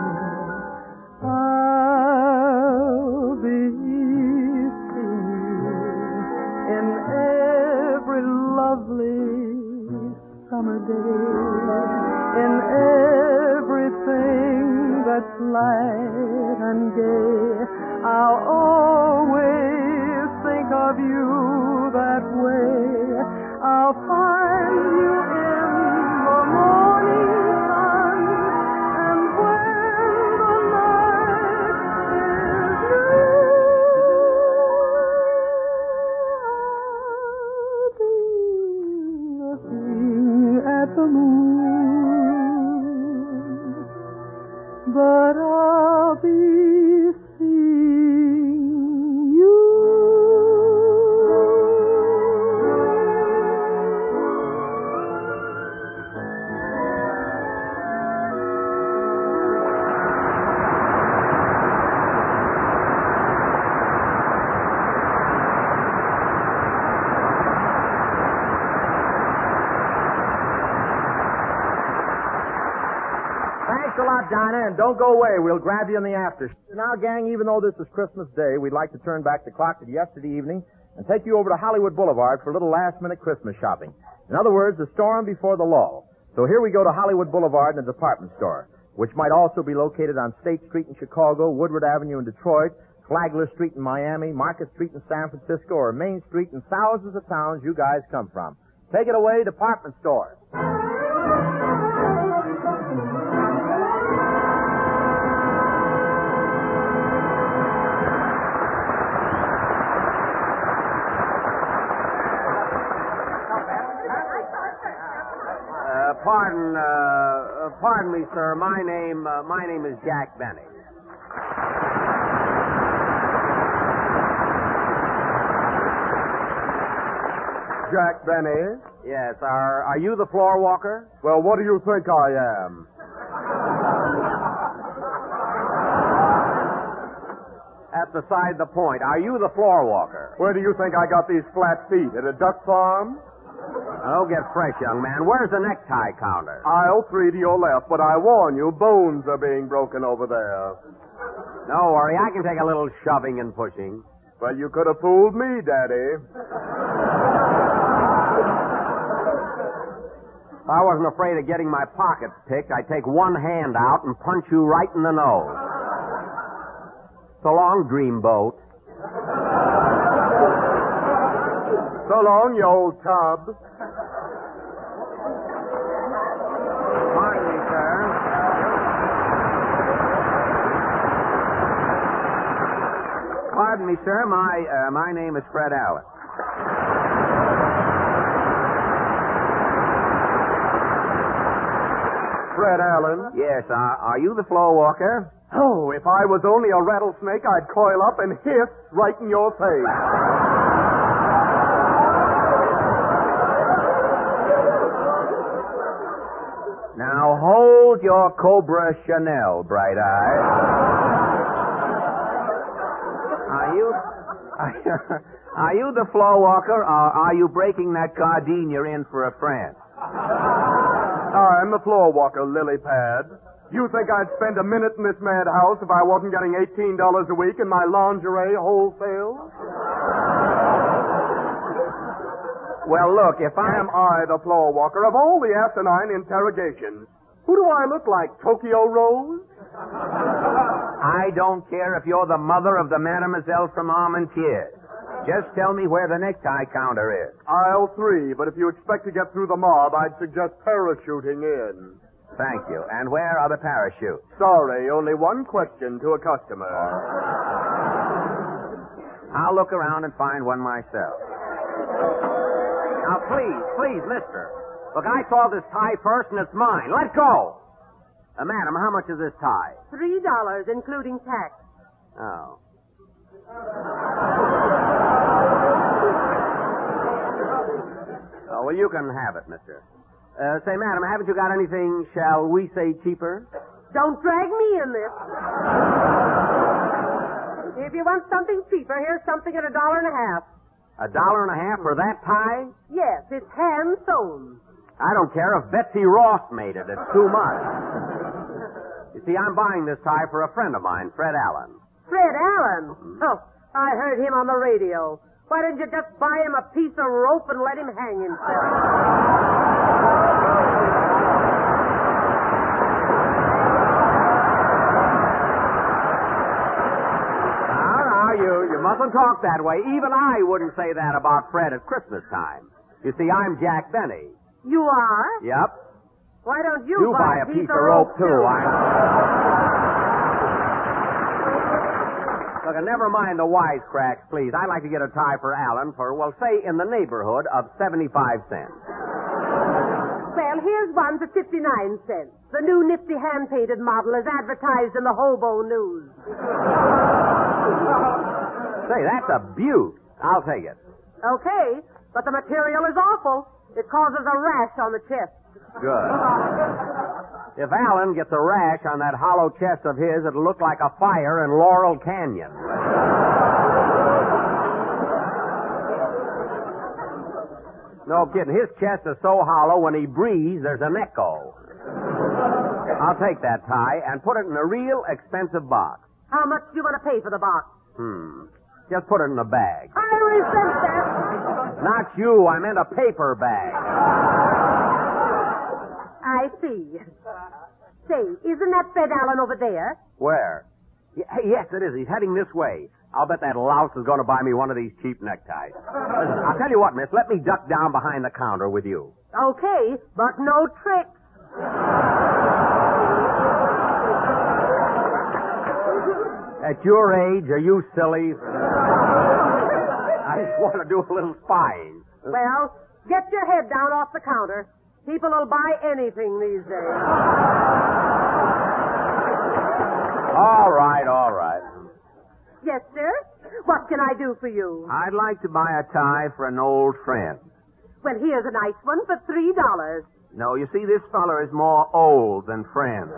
I'll be seeing you in every lovely summer day, in everything that's light and gay. I'll always think of you that way. I'll find you in the morning sun, and when the night is new, I'll be looking at the moon, but I'll be seeing you. Thanks a lot, Dinah, and don't go away. We'll grab you in the after. Now, gang, even though this is Christmas Day, we'd like to turn back the clock to yesterday evening and take you over to Hollywood Boulevard for a little last-minute Christmas shopping. In other words, the storm before the lull. So here we go to Hollywood Boulevard in a department store, which might also be located on State Street in Chicago, Woodward Avenue in Detroit, Flagler Street in Miami, Market Street in San Francisco, or Main Street in thousands of towns you guys come from. Take it away, department stores. Uh, pardon, uh, pardon me, sir. My name, uh, my name is Jack Benny. Jack Benny? Yes. Are Are you the floor walker? Well, what do you think I am? That's beside the point. Are you the floor walker? Where do you think I got these flat feet? At a duck farm? Oh, get fresh, young man. Where's the necktie counter? Aisle three to your left, but I warn you, bones are being broken over there. Don't worry, I can take a little shoving and pushing. Well, you could have fooled me, Daddy. If I wasn't afraid of getting my pockets picked, I'd take one hand out and punch you right in the nose. So long, dreamboat. So long, you old tub. pardon me, sir. My uh, my name is Fred Allen. Fred Allen? Yes, uh, are you the floor walker? Oh, if I was only a rattlesnake, I'd coil up and hiss right in your face. Now hold your Cobra Chanel, Bright Eye. Are you, are, are you the floor walker, or are you breaking that gardenia in for a friend? I'm the floor walker, lily pad. You think I'd spend a minute in this madhouse if I wasn't getting eighteen dollars a week in my lingerie wholesale? Well, look, if I... Am I the floor walker of all the asinine interrogations? Who do I look like, Tokyo Rose? I don't care if you're the mother of the mademoiselle from Armentières. Just tell me where the necktie counter is. Aisle three, but if you expect to get through the mob, I'd suggest parachuting in. Thank you. And where are the parachutes? Sorry, only one question to a customer. I'll look around and find one myself. Now, please, please, mister. Look, I saw this tie first, and it's mine. Let go. Uh, madam, how much is this tie? Three dollars, including tax. Oh. Oh, well, you can have it, mister. Uh, say, madam, haven't you got anything, shall we say, cheaper? Don't drag me in this. If you want something cheaper, here's something at a dollar and a half. A dollar and a half for that tie? Yes, it's hand sewn. I don't care if Betsy Ross made it. It's too much. You see, I'm buying this tie for a friend of mine, Fred Allen. Fred Allen? Oh, I heard him on the radio. Why didn't you just buy him a piece of rope and let him hang himself? You, you mustn't talk that way. Even I wouldn't say that about Fred at Christmas time. You see, I'm Jack Benny. You are? Yep. Why don't you, you buy, buy a piece, piece of rope, rope too? too. I... Look, never mind the wisecracks, please. I'd like to get a tie for Alan for, well, say, in the neighborhood of seventy-five cents. Well, here's one for fifty-nine cents. The new nifty hand-painted model is advertised in the Hobo News. Say, that's a beaut. I'll take it. Okay, but the material is awful. It causes a rash on the chest. Good. If Alan gets a rash on that hollow chest of his, it'll look like a fire in Laurel Canyon. No kidding. His chest is so hollow, when he breathes, there's an echo. I'll take that tie and put it in a real expensive box. How much do you want to pay for the box? Hmm. Just put it in a bag. I resent that. Not you. I meant a paper bag. I see. Say, isn't that Fred Allen over there? Where? Y- hey, yes, it is. He's heading this way. I'll bet that louse is going to buy me one of these cheap neckties. Listen, I'll tell you what, miss. Let me duck down behind the counter with you. Okay, but no tricks. At your age, are you silly? I just want to do a little spying. Well, get your head down off the counter. People will buy anything these days. All right, all right. Yes, sir? What can I do for you? I'd like to buy a tie for an old friend. Well, here's a nice one for three dollars. No, you see, this feller is more old than friend.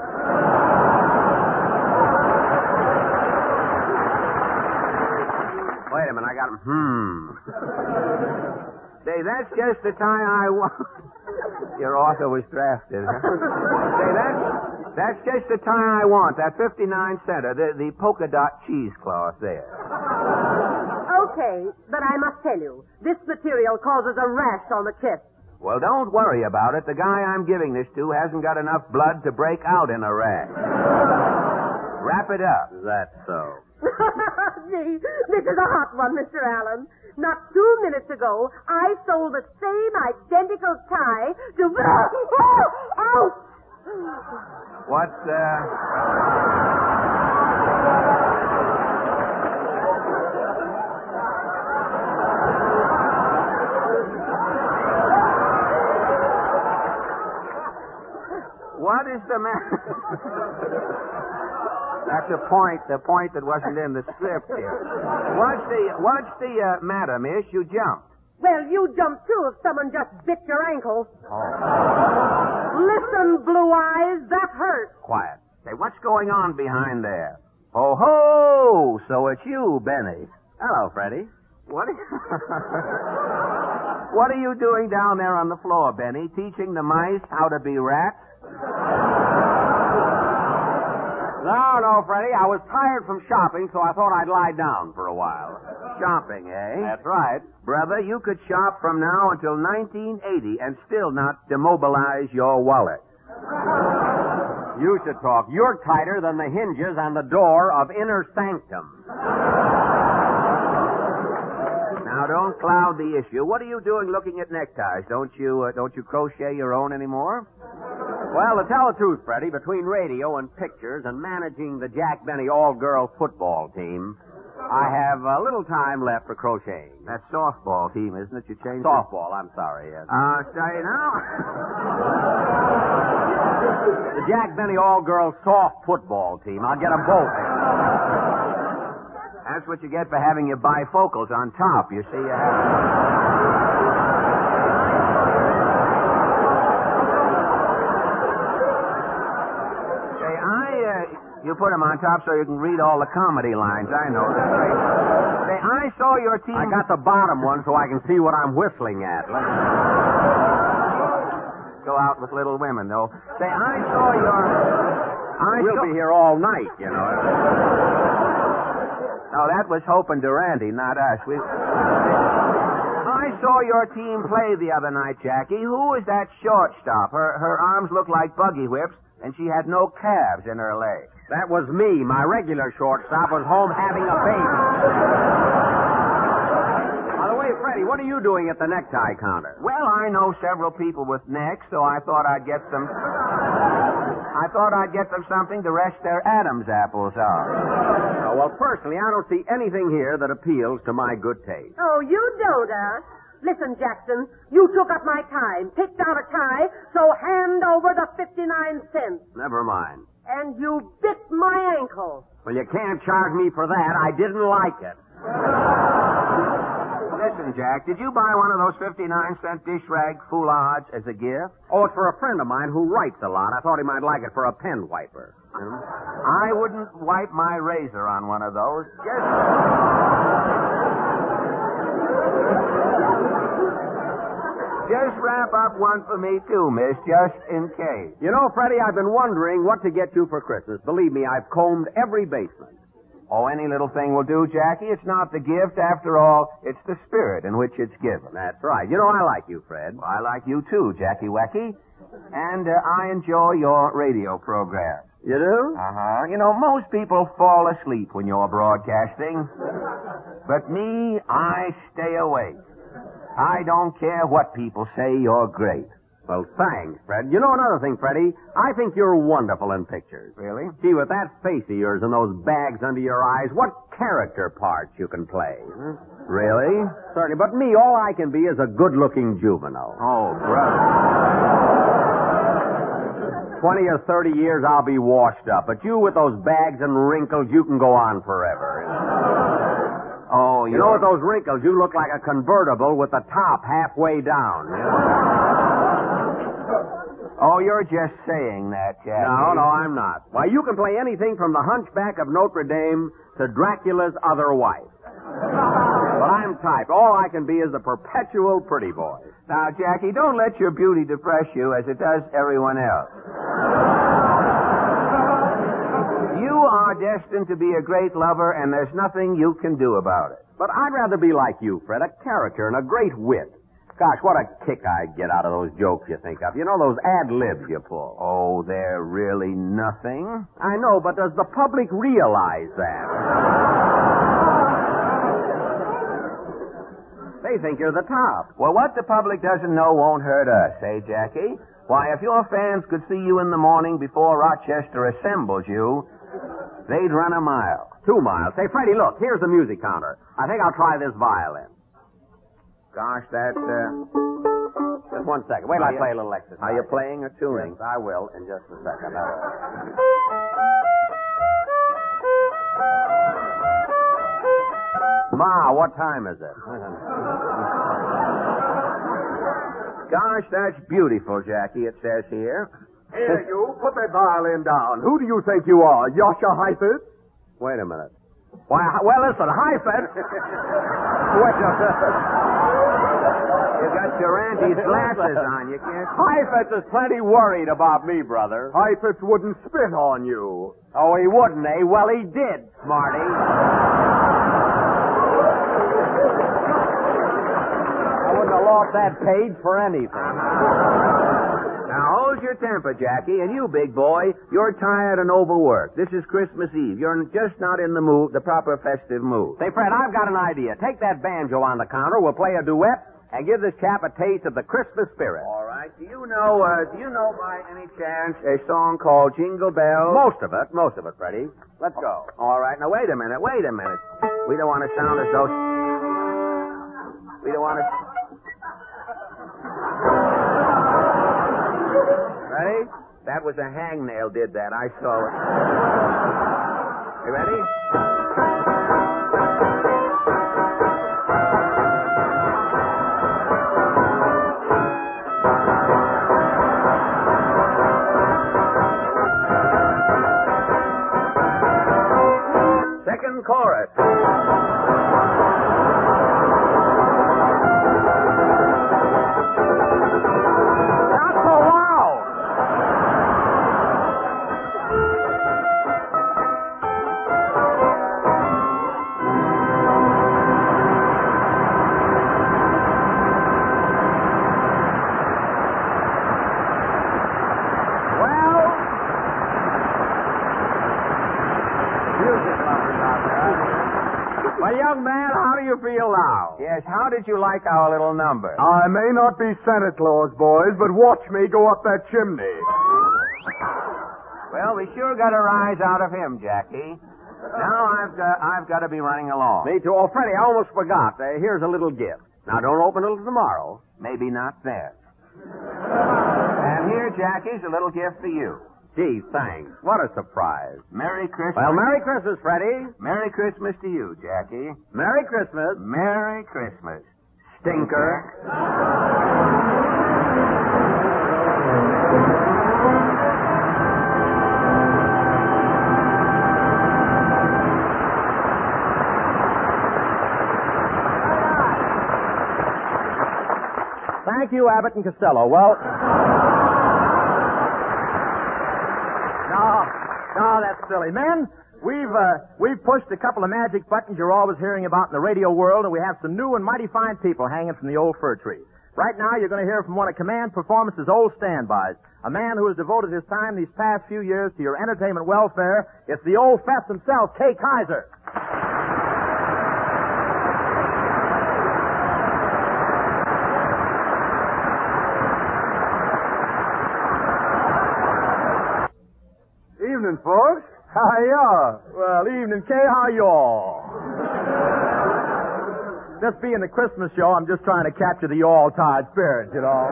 Wait a minute, I got him. Hmm. Say, that's just the tie I want. Your author was drafted, huh? Say, that's, that's just the tie I want. That fifty-nine center, the, the polka dot cheesecloth there. Okay, but I must tell you, this material causes a rash on the chest. Well, don't worry about it. The guy I'm giving this to hasn't got enough blood to break out in a rash. Wrap it up. That's so. Gee, this is a hot one, Mister Allen. Not two minutes ago, I sold the same identical tie to... Ouch! What's, uh... what is the matter? That's a point, the point that wasn't in the script here. What's the, what's the uh, matter, miss? You jumped. Well, you jumped too if someone just bit your ankle. Oh. Listen, Blue Eyes, that hurt. Quiet. Say, what's going on behind there? Oh, ho! So it's you, Benny. Hello, Freddie. What are you... What are you doing down there on the floor, Benny? Teaching the mice how to be rats? No, no, Freddie. I was tired from shopping, so I thought I'd lie down for a while. Shopping, eh? That's right. Brother, you could shop from now until nineteen eighty and still not demobilize your wallet. You should talk. You're tighter than the hinges on the door of Inner Sanctum. Now, don't cloud the issue. What are you doing looking at neckties? Don't you uh, don't you crochet your own anymore? Well, to tell the truth, Freddie, between radio and pictures and managing the Jack Benny all-girl football team, I have a little time left for crocheting. That softball team, isn't it? You changed Softball, I'm sorry, yes. Uh, say now. The Jack Benny all-girl soft football team. I'll get them both. That's what you get for having your bifocals on top. You see, you have... Say, I, uh, you put them on top so you can read all the comedy lines. I know that. Say, I saw your team... I got the bottom one so I can see what I'm whistling at. Let's go out with little women, though. Say, I saw your... I we'll saw... be here all night, you know. No, that was Hope and Durante, not us. We... I saw your team play the other night, Jackie. Who was that shortstop? Her her arms looked like buggy whips, and she had no calves in her legs. That was me. My regular shortstop was home having a baby. By the way, Freddie, what are you doing at the necktie counter? Well, I know several people with necks, so I thought I'd get some... I thought I'd get them something to rest their Adam's apples on. Oh, well, personally, I don't see anything here that appeals to my good taste. Oh, you don't, huh? Listen, Jackson, you took up my time, picked out a tie, so hand over the fifty-nine cents. Never mind. And you bit my ankle. Well, you can't charge me for that. I didn't like it. Listen, Jack, did you buy one of those fifty-nine cent dish rag foulages as a gift? Oh, it's for a friend of mine who writes a lot. I thought he might like it for a pen wiper. Hmm? I wouldn't wipe my razor on one of those. Just... Just wrap up one for me, too, miss, just in case. You know, Freddie, I've been wondering what to get you for Christmas. Believe me, I've combed every basement. Oh, any little thing will do, Jackie. It's not the gift, after all. It's the spirit in which it's given. That's right. You know, I like you, Fred. Well, I like you, too, Jackie Wacky. And uh, I enjoy your radio program. You do? Uh-huh. You know, most people fall asleep when you're broadcasting. But me, I stay awake. I don't care what people say, you're great. Well, thanks, Fred. You know another thing, Freddie? I think you're wonderful in pictures. Really? Gee, with that face of yours and those bags under your eyes, what character parts you can play. Hmm? Really? Certainly. But me, all I can be is a good-looking juvenile. Oh, brother. Twenty or thirty years, I'll be washed up. But you with those bags and wrinkles, you can go on forever. Oh, you know, with those wrinkles, you look like a convertible with the top halfway down. You know? Oh, you're just saying that, Jackie. No, no, I'm not. Why, you can play anything from the Hunchback of Notre Dame to Dracula's other wife. But I'm type. All I can be is a perpetual pretty boy. Now, Jackie, don't let your beauty depress you as it does everyone else. You are destined to be a great lover, and there's nothing you can do about it. But I'd rather be like you, Fred, a character and a great wit. Gosh, what a kick I get out of those jokes you think of. You know, those ad-libs you pull. Oh, they're really nothing. I know, but does the public realize that? They think you're the top. Well, what the public doesn't know won't hurt us, eh, Jackie? Why, if your fans could see you in the morning before Rochester assembles you, they'd run a mile. Two miles. Say, Freddie, look, here's the music counter. I think I'll try this violin. Gosh, that, uh... one second. Wait till I play a little exercise. Are you playing or tuning? Yes, I will in just a second. Uh, Ma, what time is it? Gosh, that's beautiful, Jackie, it says here. Here, you, put that violin down. Who do you think you are, Yasha Heifetz? Wait a minute. Why, well, listen, Heifetz. Wait a minute. You got your Auntie's glasses on. You can't... Heifetz is plenty worried about me, brother. Heifetz wouldn't spit on you. Oh, he wouldn't, eh? Well, he did, Smarty. I wouldn't have lost that page for anything. Now, hold your temper, Jackie. And you, big boy, you're tired and overworked. This is Christmas Eve. You're just not in the mood, the proper festive mood. Say, Fred, I've got an idea. Take that banjo on the counter. We'll play a duet and give this chap a taste of the Christmas spirit. All right. Do you know, uh, do you know by any chance a song called Jingle Bells? Most of it. Most of it, Freddie. Let's go. All right. Now, wait a minute. Wait a minute. We don't want to sound as though... We don't want to... Ready? That was a hangnail did that. I saw it. You ready? Second chorus. Well, young man, how do you feel now? Yes, how did you like our little number? I may not be Santa Claus, boys, but watch me go up that chimney. Well, we sure got a rise out of him, Jackie. Now I've got, I've got to be running along. Me too. Oh, Freddie, I almost forgot. Uh, here's a little gift. Now, don't open it till tomorrow. Maybe not then. And here, Jackie's a little gift for you. Gee, thanks. What a surprise. Merry Christmas. Well, Merry Christmas, Freddie. Merry Christmas to you, Jackie. Merry Christmas. Merry Christmas. Stinker. Thank you, Abbott and Costello. Well... No, no, that's silly. Men, we've, uh, we've pushed a couple of magic buttons you're always hearing about in the radio world, and we have some new and mighty fine people hanging from the old fir tree. Right now, you're going to hear from one of Command Performance's old standbys, a man who has devoted his time these past few years to your entertainment welfare. It's the old fess himself, Kay Kaiser. Evening, folks. How y'all? Well, evening, Kay. How y'all? This being the Christmas show, I'm just trying to capture the y'all-tired spirit, you know.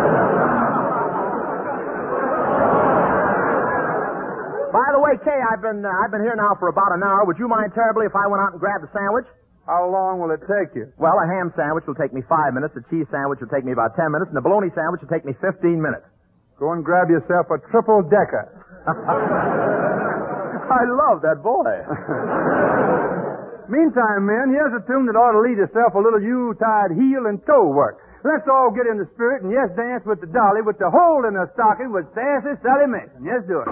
By the way, Kay, I've been uh, I've been here now for about an hour. Would you mind terribly if I went out and grabbed a sandwich? How long will it take you? Well, a ham sandwich will take me five minutes, a cheese sandwich will take me about ten minutes, and a bologna sandwich will take me fifteen minutes. Go and grab yourself a triple-decker. I love that boy. Meantime, men, here's a tune that ought to lead yourself a little Yuletide heel and toe work. Let's all get in the spirit and yes, dance with the dolly with the hole in the stocking with Sassy Sally Mason. Yes, do it.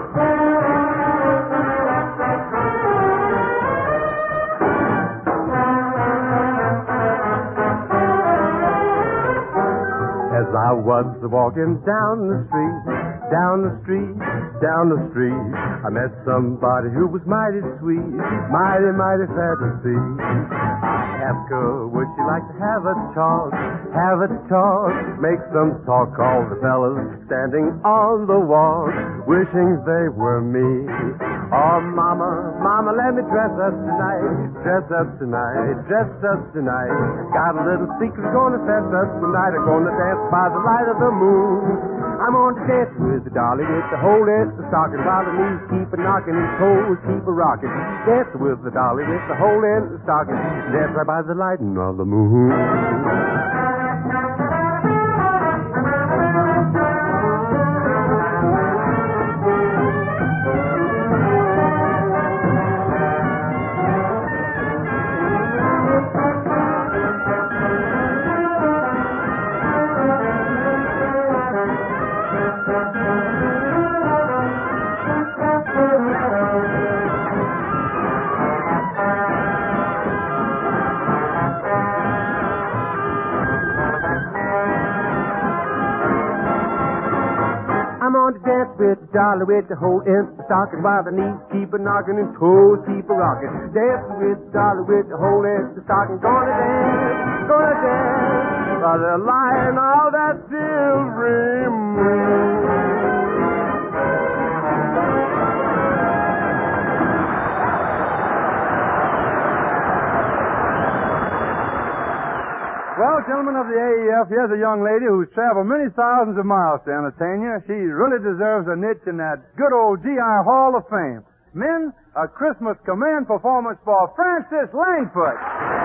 As I was walking down the street, Down the street, down the street, I met somebody who was mighty sweet, mighty, mighty fair to see. I asked her, would she like to have a talk, have a talk, make some talk, all the fellas standing on the wall, wishing they were me. Oh, mama, mama, let me dress up tonight, dress up tonight, dress up tonight. Got a little secret gonna fess up tonight. I'm gonna dance by the light of the moon. I'm on to dance with the dolly with the hole in the stocking, while the knees keep a knocking and toes keep a rocking. Dance with the dolly with the hole in the stocking, dance right by the lighting of the moon. I'm on to dance with the dolly with the hole in the stocking, while the knees keep a knocking and toes keep a rocking. Dancing with the dolly with the hole in the stocking, gonna dance, gonna dance by the light of that silvery moon. Well, gentlemen of the A E F, here's a young lady who's traveled many thousands of miles to entertain you. She really deserves a niche in that good old G I Hall of Fame. Men, a Christmas command performance for Frances Langford.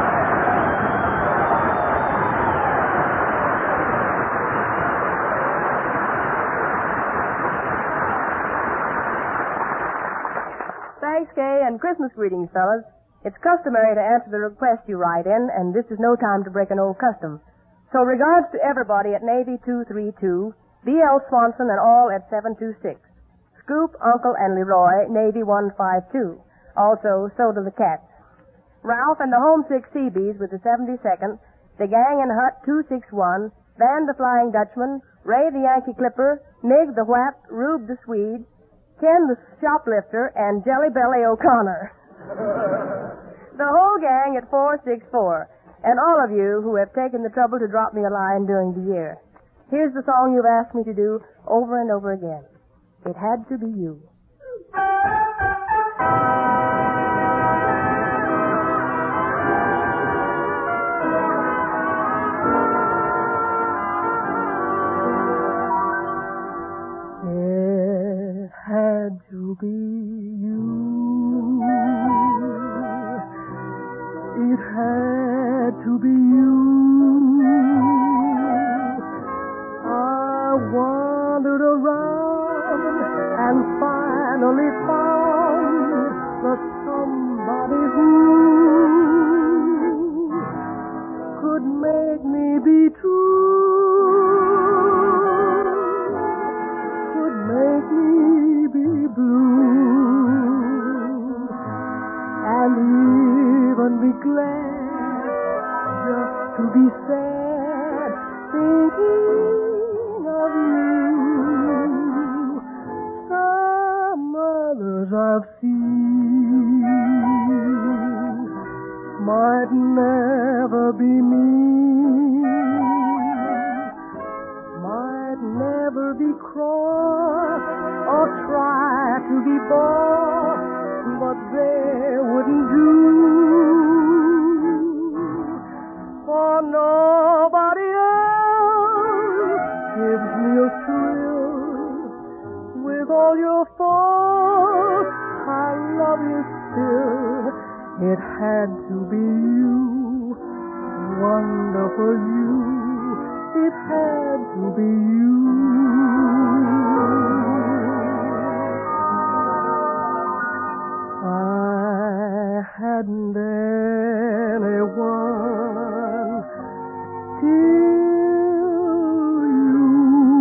Thanks, Kay, and Christmas greetings, fellas. It's customary to answer the request you write in, and this is no time to break an old custom. So regards to everybody at Navy two three two, B L Swanson and all at seven two six. Scoop, Uncle, and Leroy, Navy one five two. Also, so do the cats. Ralph and the homesick Seabees with the seventy-second, the gang in Hut two six one, Van the Flying Dutchman, Ray the Yankee Clipper, Mig the Whap, Rube the Swede, Ken the Shoplifter, and Jelly Belly O'Connor. The whole gang at four six four, and all of you who have taken the trouble to drop me a line during the year. Here's the song you've asked me to do over and over again. It Had to Be You. It had to be you. It had to be you. I wandered around and finally found that somebody who could make me be true, could make me be blue, and even be glad just to be sad, thinking of you. Some others I've seen might never be me, might never be cross or try to be boss, but they wouldn't do. For nobody else gives me a thrill. With all your faults, I love you still. It had to be you, wonderful you. It had to be you. I hadn't anyone till you.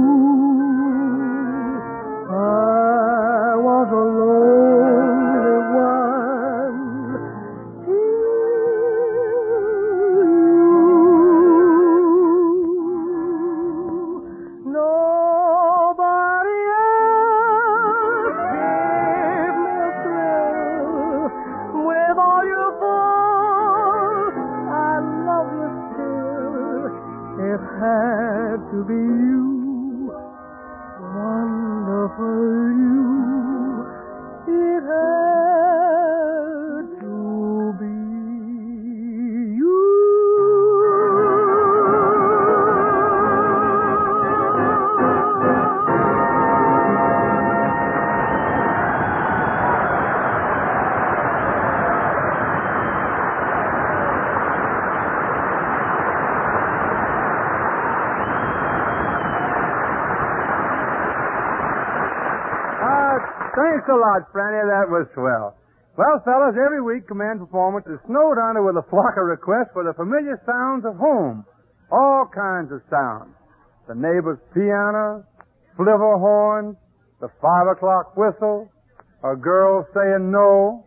I was a lonely one till you. Thanks a lot, Franny. That was swell. Well, fellas, every week command performance is snowed under with a flock of requests for the familiar sounds of home. All kinds of sounds. The neighbor's piano, flivver horns, the five o'clock whistle, a girl saying no.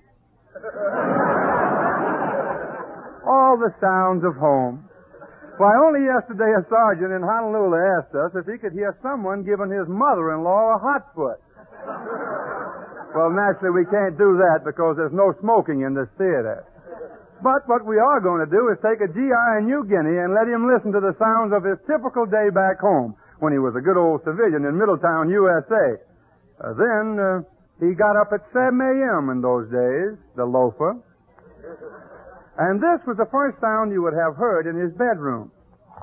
All the sounds of home. Why, only yesterday a sergeant in Honolulu asked us if he could hear someone giving his mother-in-law a hot foot. Well, naturally, we can't do that because there's no smoking in this theater. But what we are going to do is take a G I in New Guinea and let him listen to the sounds of his typical day back home when he was a good old civilian in Middletown, U S A. Uh, then uh, he got up at seven a.m. in those days, the loafer. And this was the first sound you would have heard in his bedroom.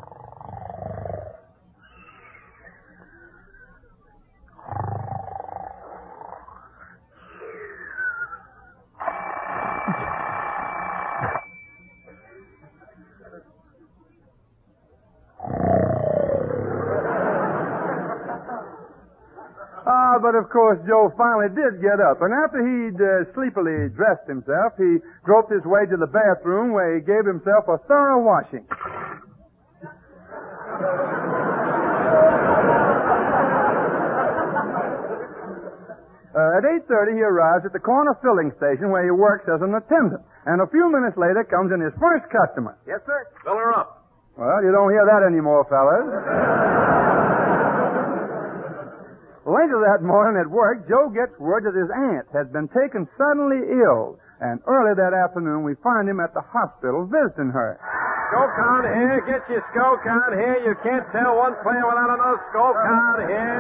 Ah, but of course Joe finally did get up, and after he'd uh, sleepily dressed himself, he groped his way to the bathroom where he gave himself a thorough washing. Uh, at eight thirty, he arrives at the corner filling station where he works as an attendant, and a few minutes later comes in his first customer. Yes, sir. Fill her up. Well, you don't hear that anymore, fellas. Later that morning at work, Joe gets word that his aunt has been taken suddenly ill, and early that afternoon we find him at the hospital visiting her. Scope count here. Get your scope count here. You can't tell one player without another scope count here.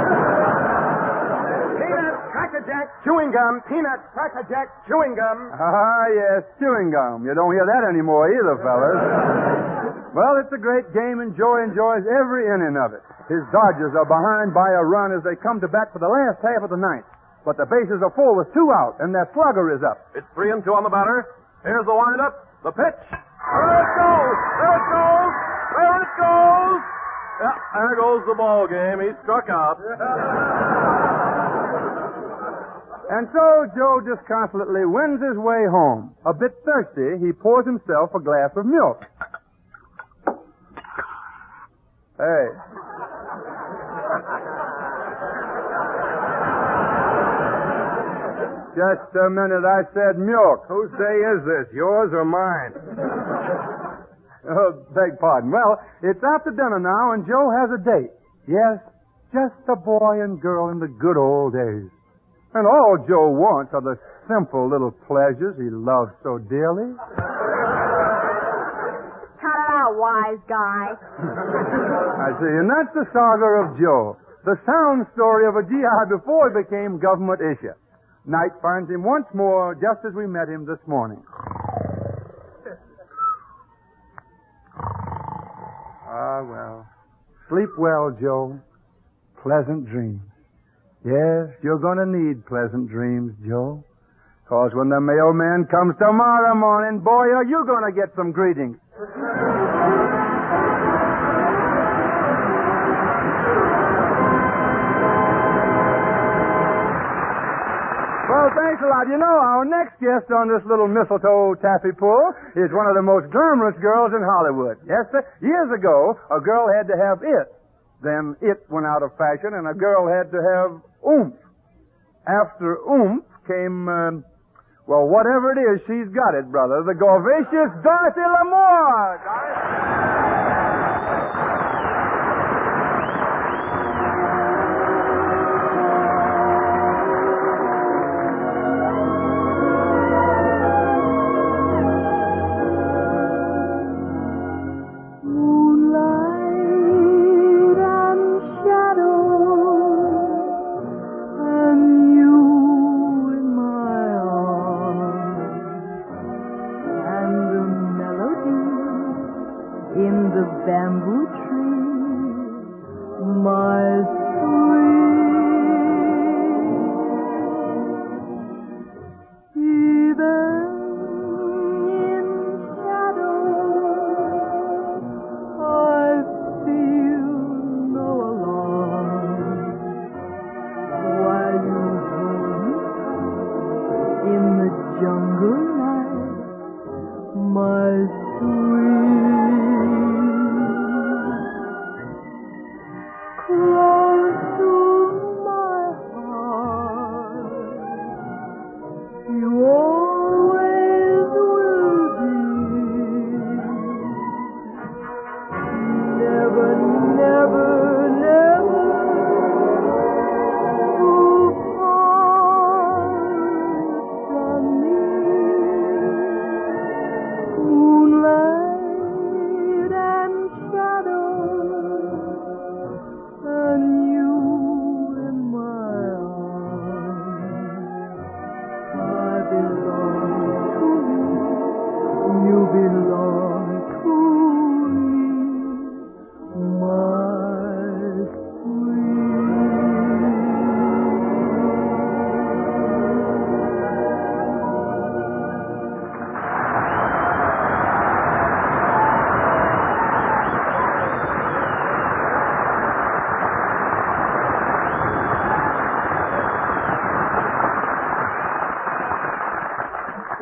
Peanuts, Cracker Jack, chewing gum. Peanuts, Cracker Jack, chewing gum. Ah, yes, chewing gum. You don't hear that anymore either, fellas. Well, it's a great game, and Joe enjoys every inning of it. His Dodgers are behind by a run as they come to bat for the last half of the ninth. But the bases are full with two out, and their slugger is up. It's three and two on the batter. Here's the windup. The pitch. There it goes. There it goes. There it goes. Yeah, there goes the ball game. He struck out. And so Joe disconsolately wends his way home. A bit thirsty, he pours himself a glass of milk. Hey. Just a minute, I said milk. Whose day is this, yours or mine? Oh, beg pardon. Well, it's after dinner now, and Joe has a date. Yes, just a boy and girl in the good old days. And all Joe wants are the simple little pleasures he loves so dearly. Cut it out, wise guy. I see, and that's the saga of Joe, the sound story of a G I before he became government issue. Night finds him once more just as we met him this morning. Ah, well. Sleep well, Joe. Pleasant dreams. Yes, you're going to need pleasant dreams, Joe. Because when the mailman comes tomorrow morning, boy, are you going to get some greetings. Well, thanks a lot. You know, our next guest on this little mistletoe taffy pull is one of the most glamorous girls in Hollywood. Yes, sir. Years ago, a girl had to have it. Then it went out of fashion, and a girl had to have oomph. After oomph came, um, well, whatever it is, she's got it, brother. The gorgeous Dorothy Lamour.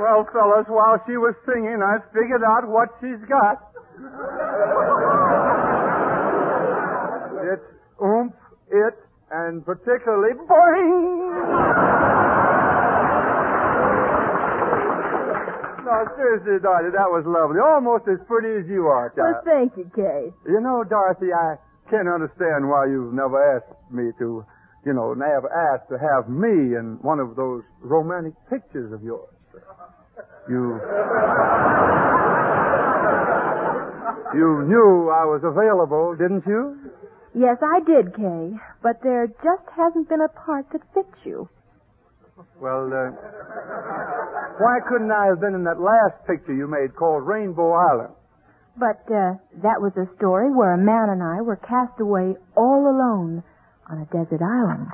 Well, fellas, while she was singing, I figured out what she's got. It's oomph, it, and particularly boing! No, seriously, Dorothy, that was lovely. Almost as pretty as you are, Well, Child. thank you, Kay. You know, Dorothy, I can't understand why you've never asked me to, you know, never asked to have me in one of those romantic pictures of yours. You... You knew I was available, didn't you? Yes, I did, Kay. But there just hasn't been a part that fits you. Well, uh, why couldn't I have been in that last picture you made called Rainbow Island? But uh, that was a story where a man and I were cast away all alone on a desert island.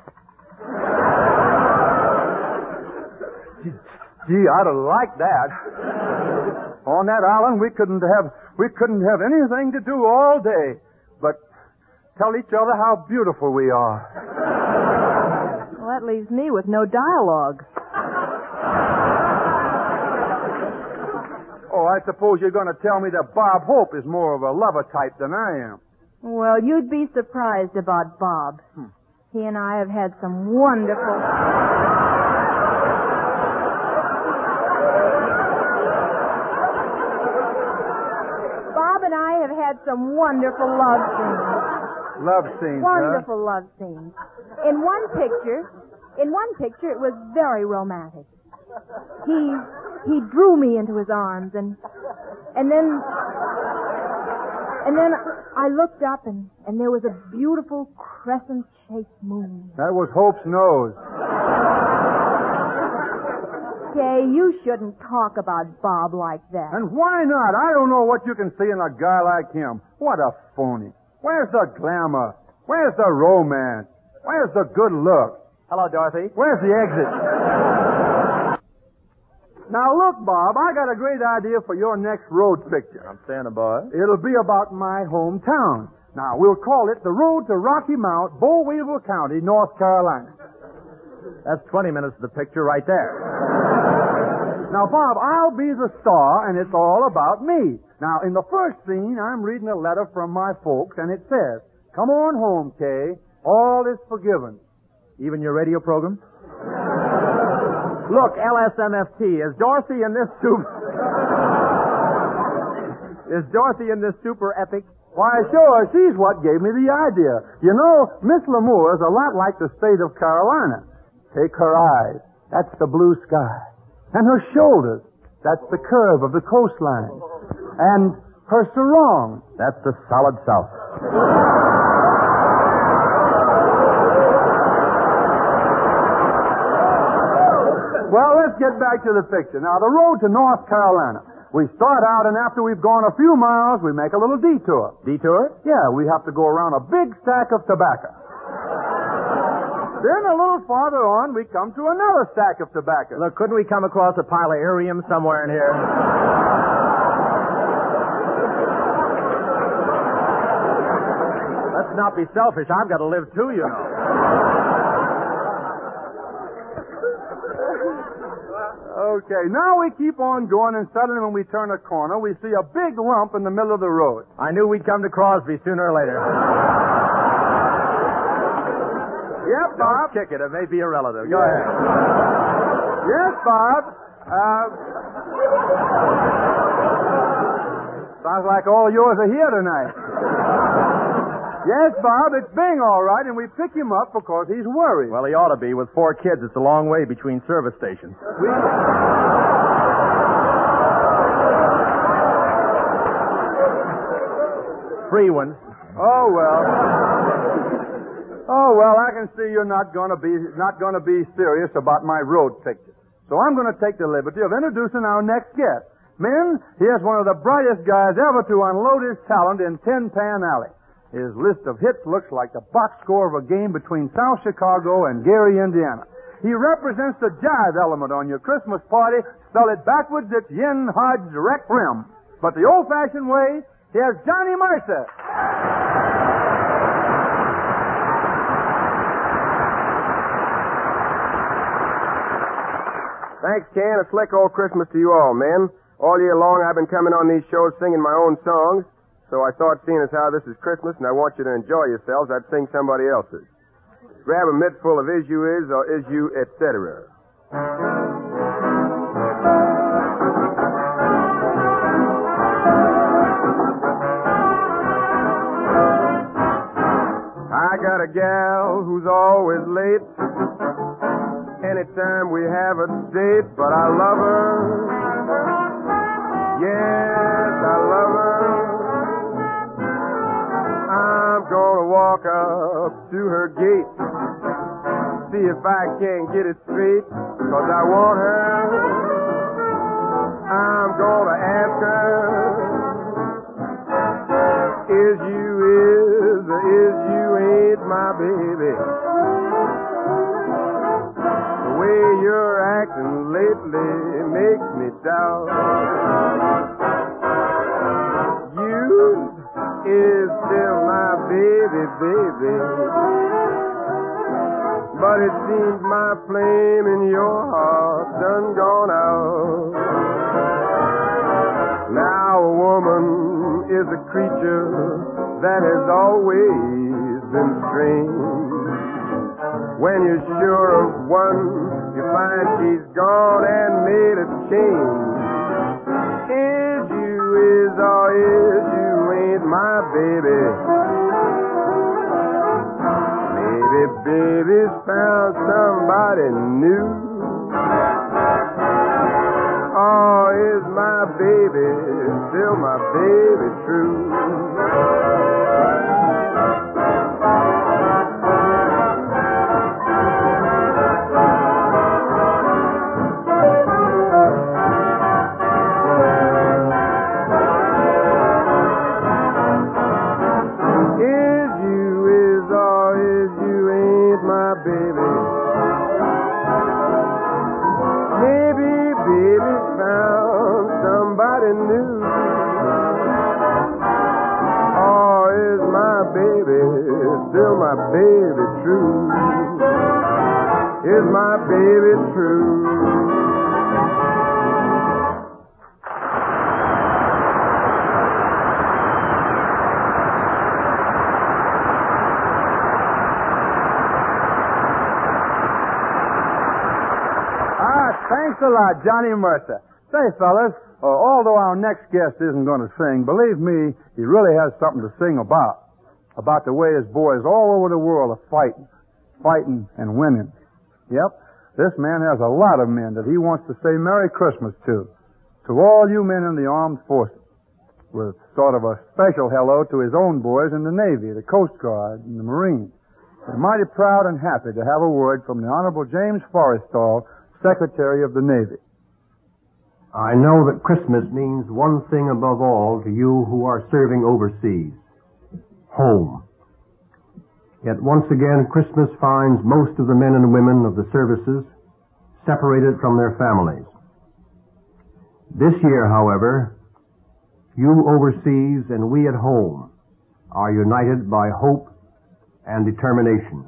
Gee, I'd have liked that. On that island, we couldn't have we couldn't have anything to do all day, but tell each other how beautiful we are. Well, that leaves me with no dialogue. Oh, I suppose you're going to tell me that Bob Hope is more of a lover type than I am. Well, you'd be surprised about Bob. Hmm. He and I have had some wonderful... Bob and I have had some wonderful love scenes. Love scenes, Wonderful love scenes. In one picture, in one picture, it was very romantic. He he drew me into his arms, and and then and then I looked up, and and there was a beautiful crescent-shaped moon. That was Hope's nose. Kay, you shouldn't talk about Bob like that. And why not? I don't know what you can see in a guy like him. What a phony. Where's the glamour? Where's the romance? Where's the good look? Hello, Dorothy. Where's the exit? Now, look, Bob, I got a great idea for your next road picture. I'm standing by. It'll be about my hometown. Now, we'll call it The Road to Rocky Mount, Boll Weevil County, North Carolina. That's twenty minutes of the picture right there. Now, Bob, I'll be the star, and it's all about me. Now, in the first scene, I'm reading a letter from my folks, and it says, "Come on home, Kay. All is forgiven." Even your radio program? Look, L S M F T, is Dorothy in this super... is Dorothy in this super epic? Why, sure, she's what gave me the idea. You know, Miss Lamour is a lot like the state of Carolina. Take her eyes. That's the blue sky. And her shoulders. That's the curve of the coastline. And her sarong. That's the solid south. Well, let's get back to the picture. Now, the road to North Carolina. We start out, and after we've gone a few miles, we make a little detour. Detour? Yeah, we have to go around a big stack of tobacco. Then a little farther on, we come to another stack of tobacco. Look, couldn't we come across a pile of irium somewhere in here? Let's not be selfish. I've got to live too, you know. Okay, now we keep on going, and suddenly when we turn a corner, we see a big lump in the middle of the road. I knew we'd come to Crosby sooner or later. Yep, Bob. Don't kick it. It may be a relative. Go Yeah. ahead. Yes, Bob. Uh, sounds like all yours are here tonight. Yes, Bob, it's Bing, all right, and we pick him up because he's worried. Well, he ought to be. With four kids, it's a long way between service stations. We... Free ones. Oh, well. Oh, well, I can see you're not going to be not going to be serious about my road picture. So I'm going to take the liberty of introducing our next guest. Men, here's one of the brightest guys ever to unload his talent in Tin Pan Alley. His list of hits looks like the box score of a game between South Chicago and Gary, Indiana. He represents the jive element on your Christmas party. Spell it backwards, it's Yin Hodge Rec Rim. But the old-fashioned way, here's Johnny Mercer. Thanks, Ken. A slick old Christmas to you all, men. All year long, I've been coming on these shows singing my own songs, so I thought, seeing as how this is Christmas and I want you to enjoy yourselves, I'd sing somebody else's. Grab a mitt full of is you is or is you, et cetera. I got a gal who's always late anytime we have a date, but I love her. Yes, I love her. I'm gonna walk up to her gate, see if I can't get it straight, 'cause I want her. I'm gonna ask her, is you is or is you ain't my baby? The way you're acting lately makes me doubt. You is still my baby, baby, but it seems my flame in your heart done gone out. Now a woman is a creature that has always been strange. When you're sure of one, you find she's gone and made a change. Is you is or is you ain't my baby? Maybe baby's found somebody new. Or is my baby still my baby true? Still my baby true? Is my baby true? Ah, thanks a lot, Johnny Mercer. Say, fellas, uh, although our next guest isn't going to sing, believe me, he really has something to sing about. About the way his boys all over the world are fighting, fighting and winning. Yep, this man has a lot of men that he wants to say Merry Christmas to. To all you men in the armed forces. With sort of a special hello to his own boys in the Navy, the Coast Guard, and the Marines. We're mighty proud and happy to have a word from the Honorable James Forrestal, Secretary of the Navy. I know that Christmas means one thing above all to you who are serving overseas. Home. Yet once again, Christmas finds most of the men and women of the services separated from their families. This year, however, you overseas and we at home are united by hope and determination.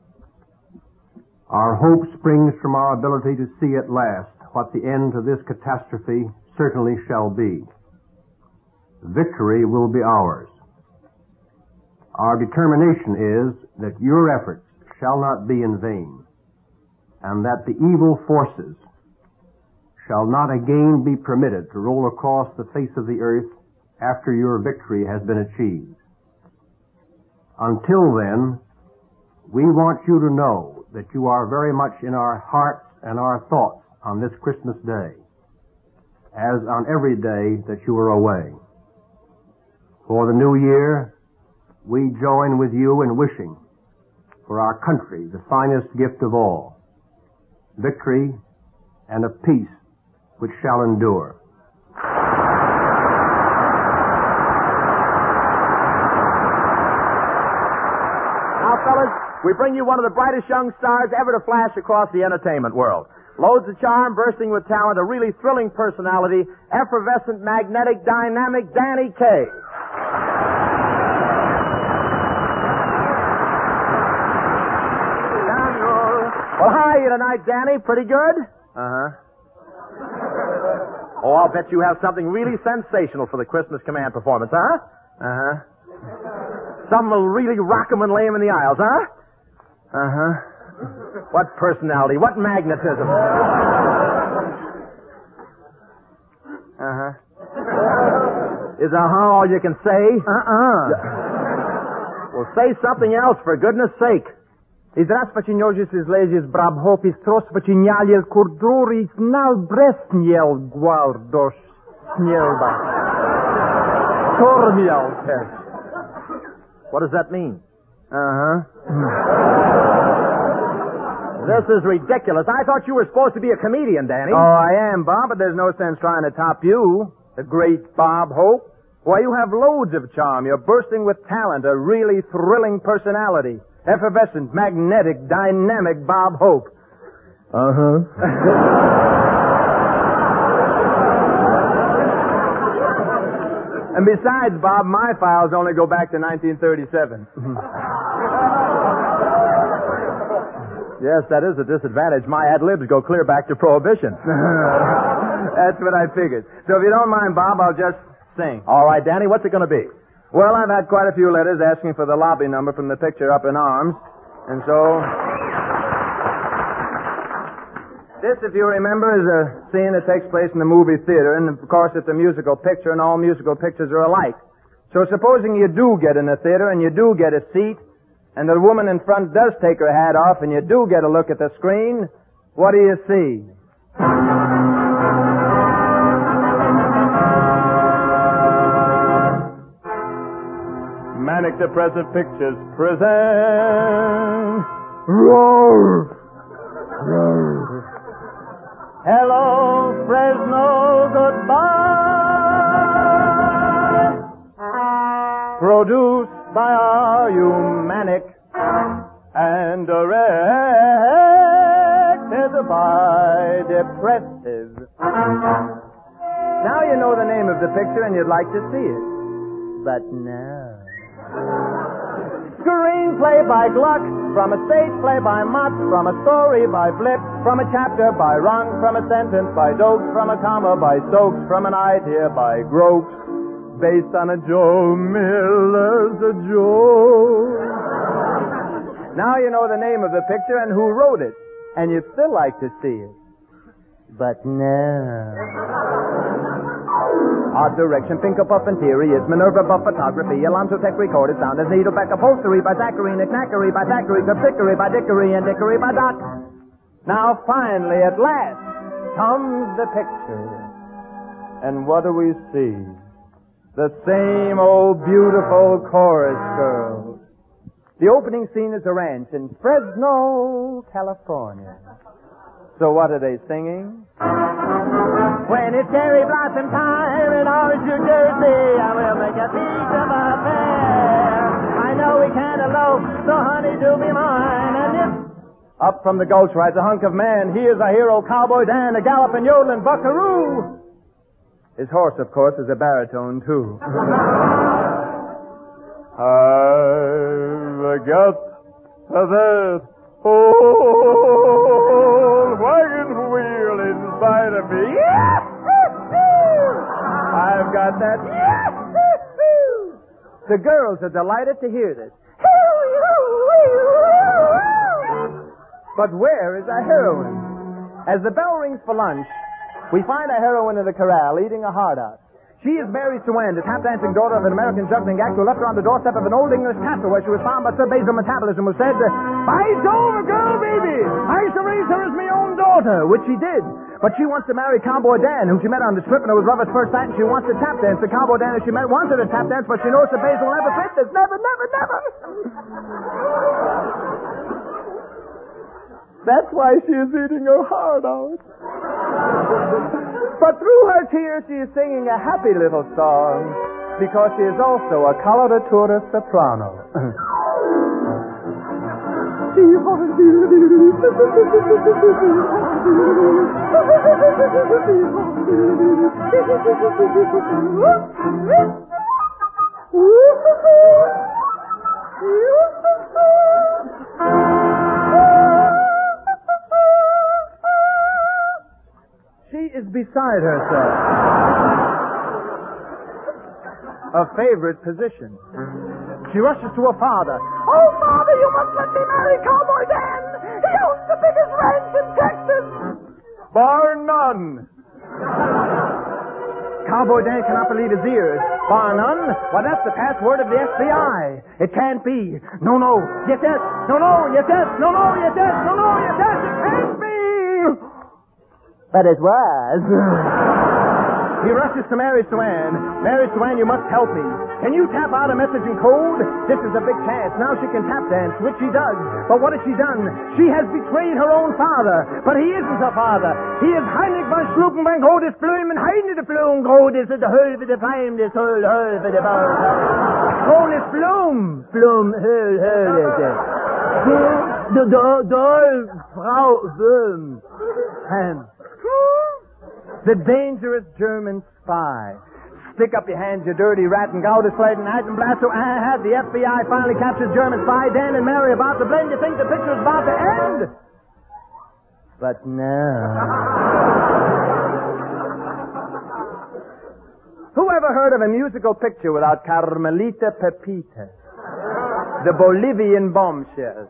Our hope springs from our ability to see at last what the end to this catastrophe certainly shall be. Victory will be ours. Our determination is that your efforts shall not be in vain, and that the evil forces shall not again be permitted to roll across the face of the earth after your victory has been achieved. Until then, we want you to know that you are very much in our hearts and our thoughts on this Christmas day, as on every day that you are away. For the new year, we join with you in wishing for our country the finest gift of all, victory and a peace which shall endure. Now, fellas, we bring you one of the brightest young stars ever to flash across the entertainment world. Loads of charm, bursting with talent, a really thrilling personality, effervescent, magnetic, dynamic Danny Kaye. Well, how are you tonight, Danny? Pretty good? Uh-huh. Oh, I'll bet you have something really sensational for the Christmas Command performance, huh? Uh-huh. Something will really rock 'em and lay 'em in the aisles, huh? Uh-huh. What personality, what magnetism. Uh-huh. Is that all you can say? Uh-uh. Well, say something else, for goodness sake. Здравствуйте, лезис брабхопис троспочиняльел курдурис нал брестнел гвардош снелба. Тормьял. What does that mean? Uh-huh. This is ridiculous. I thought you were supposed to be a comedian, Danny. Oh, I am, Bob, but there's no sense trying to top you. The great Bob Hope. Why, you have loads of charm. You're bursting with talent, a really thrilling personality. Effervescent, magnetic, dynamic Bob Hope. Uh-huh. And besides, Bob, my files only go back to nineteen thirty-seven. Yes, that is a disadvantage. My ad-libs go clear back to Prohibition. That's what I figured. So if you don't mind, Bob, I'll just sing. All right, Danny, what's it going to be? Well, I've had quite a few letters asking for the lobby number from the picture Up in Arms. And so... This, if you remember, is a scene that takes place in the movie theater. And, of course, it's a musical picture, and all musical pictures are alike. So supposing you do get in the theater and you do get a seat, and the woman in front does take her hat off, and you do get a look at the screen, what do you see? Manic Depressive Pictures present Roar! Roar! Hello, Fresno, goodbye! Produced by our Humanic and directed by Depressive. Now you know the name of the picture and you'd like to see it. But no. Screenplay by Gluck, from a stage play by Mott, from a story by Flip, from a chapter by Rung, from a sentence by Dokes, from a comma by Stokes, from an idea by Groves, based on a Joe Miller's a joke. Now you know the name of the picture and who wrote it, and you'd still like to see it. But no. Art direction, Pinko Puff Interiors, Minerva Buff Photography, Alonzo Tech Recorded Sound, as Needleback Upholstery by Zachary, Knickknackery by Thackeray, Capsickery by Dickory, and Dickory by Doc. Now finally, at last, comes the picture. And what do we see? The same old beautiful chorus girl. The opening scene is a ranch in Fresno, California. So what are they singing? When it's cherry blossom time in Orange, New Jersey, I will make a piece of a fair. I know we can't elope, so honey, do be mine. And if... Up from the gulch rides a hunk of man. He is a hero, Cowboy Dan, a galloping yodeling buckaroo. His horse, of course, is a baritone, too. I've got that old wagon wheel inside of me. I've got that. The girls are delighted to hear this. But where is our heroine? As the bell rings for lunch, we find a heroine in the corral eating a hard out. She is Mary Swan, the tap-dancing daughter of an American juggling act who left her on the doorstep of an old English castle where she was found by Sir Basil Metabolism, who said, "By Jove, a girl baby! I shall raise her as my own daughter," which she did. But she wants to marry Cowboy Dan, whom she met on the strip, and it was love at first sight, and she wants to tap dance. The Cowboy Dan, who she met, wanted to tap dance, but she knows Sir Basil will never fit this. Never, never, never! That's why she is eating her heart out. But through her tears, she is singing a happy little song, because she is also a coloratura soprano. She is beside herself. A favorite position. She rushes to her father. Oh, Father, you must let me marry Cowboy Dan. He owns the biggest ranch in Texas. Bar none. Cowboy Dan cannot believe his ears. Bar none? Why, that's the password of the F B I. It can't be. No, no. Yes, yes. No, no. Yes, yes. No, no. Yes, yes. No, no. Yes, yes. It can't be. But it was. He rushes to Mary Swan. Mary Swan, you must help me. Can you tap out a message in code? This is a big chance. Now she can tap dance, which she does. But what has she done? She has betrayed her own father. But he isn't her father. He is Heinrich von Schlupenbank, Hodis Blumen, Heine de Flum, Godis, the Hölve, the Feim, the Höl, Hölve, the Baum. Hodis Blum. Blum, Höl, Höl, is it. The Doll, Frau, Böhm. Hand. The dangerous German spy. Stick up your hands, you dirty rat, and go to sled and blast. So I had the F B I finally captured German spy. Dan and Mary about to blend. You think the picture's about to end? But no. Who ever heard of a musical picture without Carmelita Pepita? The Bolivian bombshell.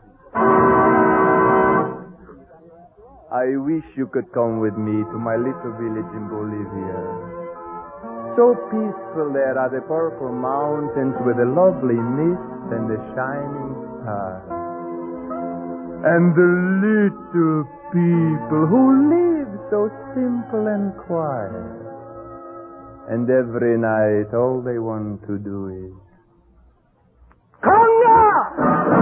I wish you could come with me to my little village in Bolivia. So peaceful there are the purple mountains with the lovely mist and the shining stars. And the little people who live so simple and quiet. And every night all they want to do is Conga!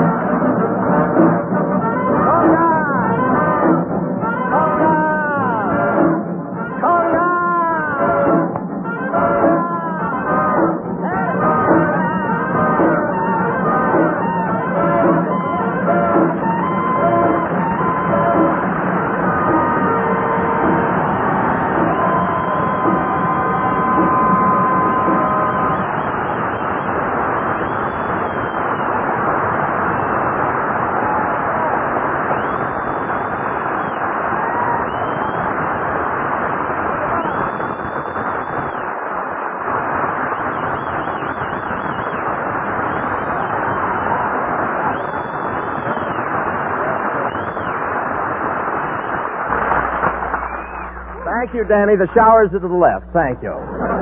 Thank you, Danny. The shower's to the left. Thank you.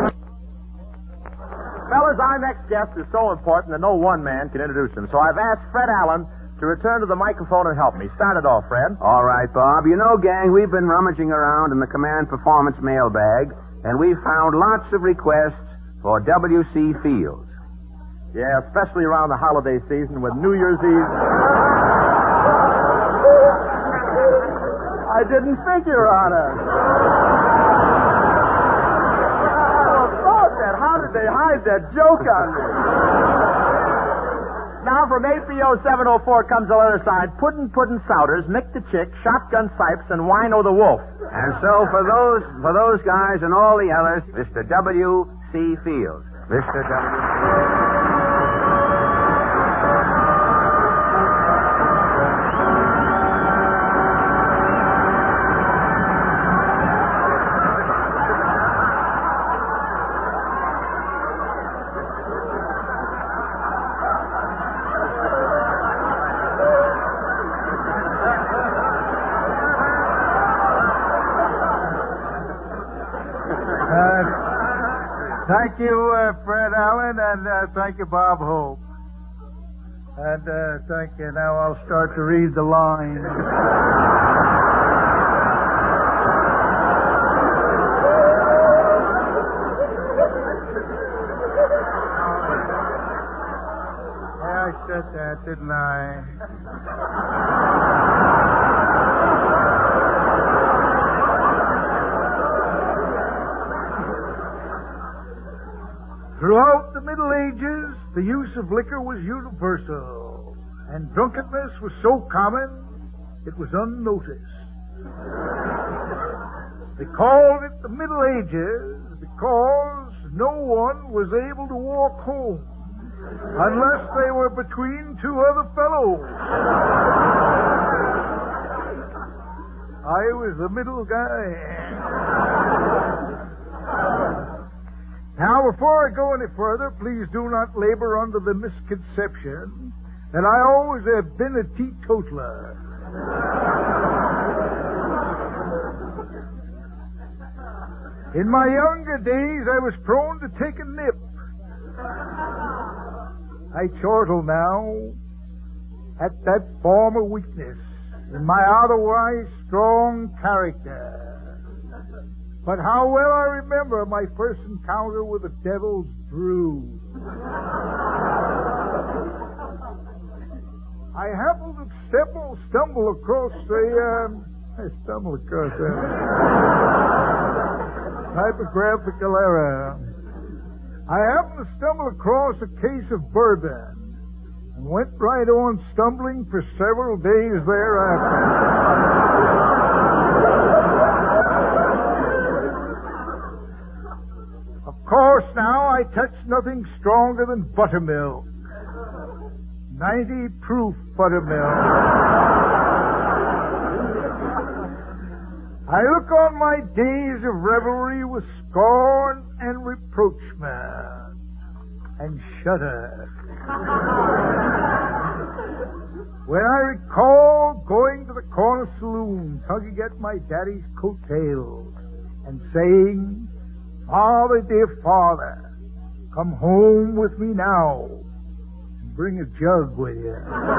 Fellas, our next guest is so important that no one man can introduce him. So I've asked Fred Allen to return to the microphone and help me. Start it off, Fred. All right, Bob. You know, gang, we've been rummaging around in the Command Performance mailbag, and we've found lots of requests for W C Fields. Yeah, especially around the holiday season with New Year's Eve. I didn't figure on it. How did they hide that joke on me? Now from A P O seven oh four comes the letter signed Puddin' Puddin' Souders, Mick the Chick, Shotgun Sipes, and Wino the Wolf. And so for those for those guys and all the others, Mister W C Fields. Mister W. Thank you, uh, Fred Allen, and uh, thank you, Bob Hope. And uh, thank you. Now I'll start to read the line. Yeah, I said that, didn't I? Throughout the Middle Ages, the use of liquor was universal, and drunkenness was so common, it was unnoticed. They called it the Middle Ages because no one was able to walk home unless they were between two other fellows. I was the middle guy. Now, before I go any further, please do not labor under the misconception that I always have been a teetotaler. In my younger days, I was prone to take a nip. I chortle now at that former weakness in my otherwise strong character. But how well I remember my first encounter with the devil's brew. I happened to stumble, stumble across the, um, I stumbled across that typographical error. I happened to stumble across a case of bourbon and went right on stumbling for several days thereafter. Of course, now I touch nothing stronger than buttermilk. ninety proof buttermilk. I look on my days of revelry with scorn and reproachment and shudder. When I recall going to the corner saloon, tugging at my daddy's coattails and saying, "Father, dear father, come home with me now and bring a jug with you."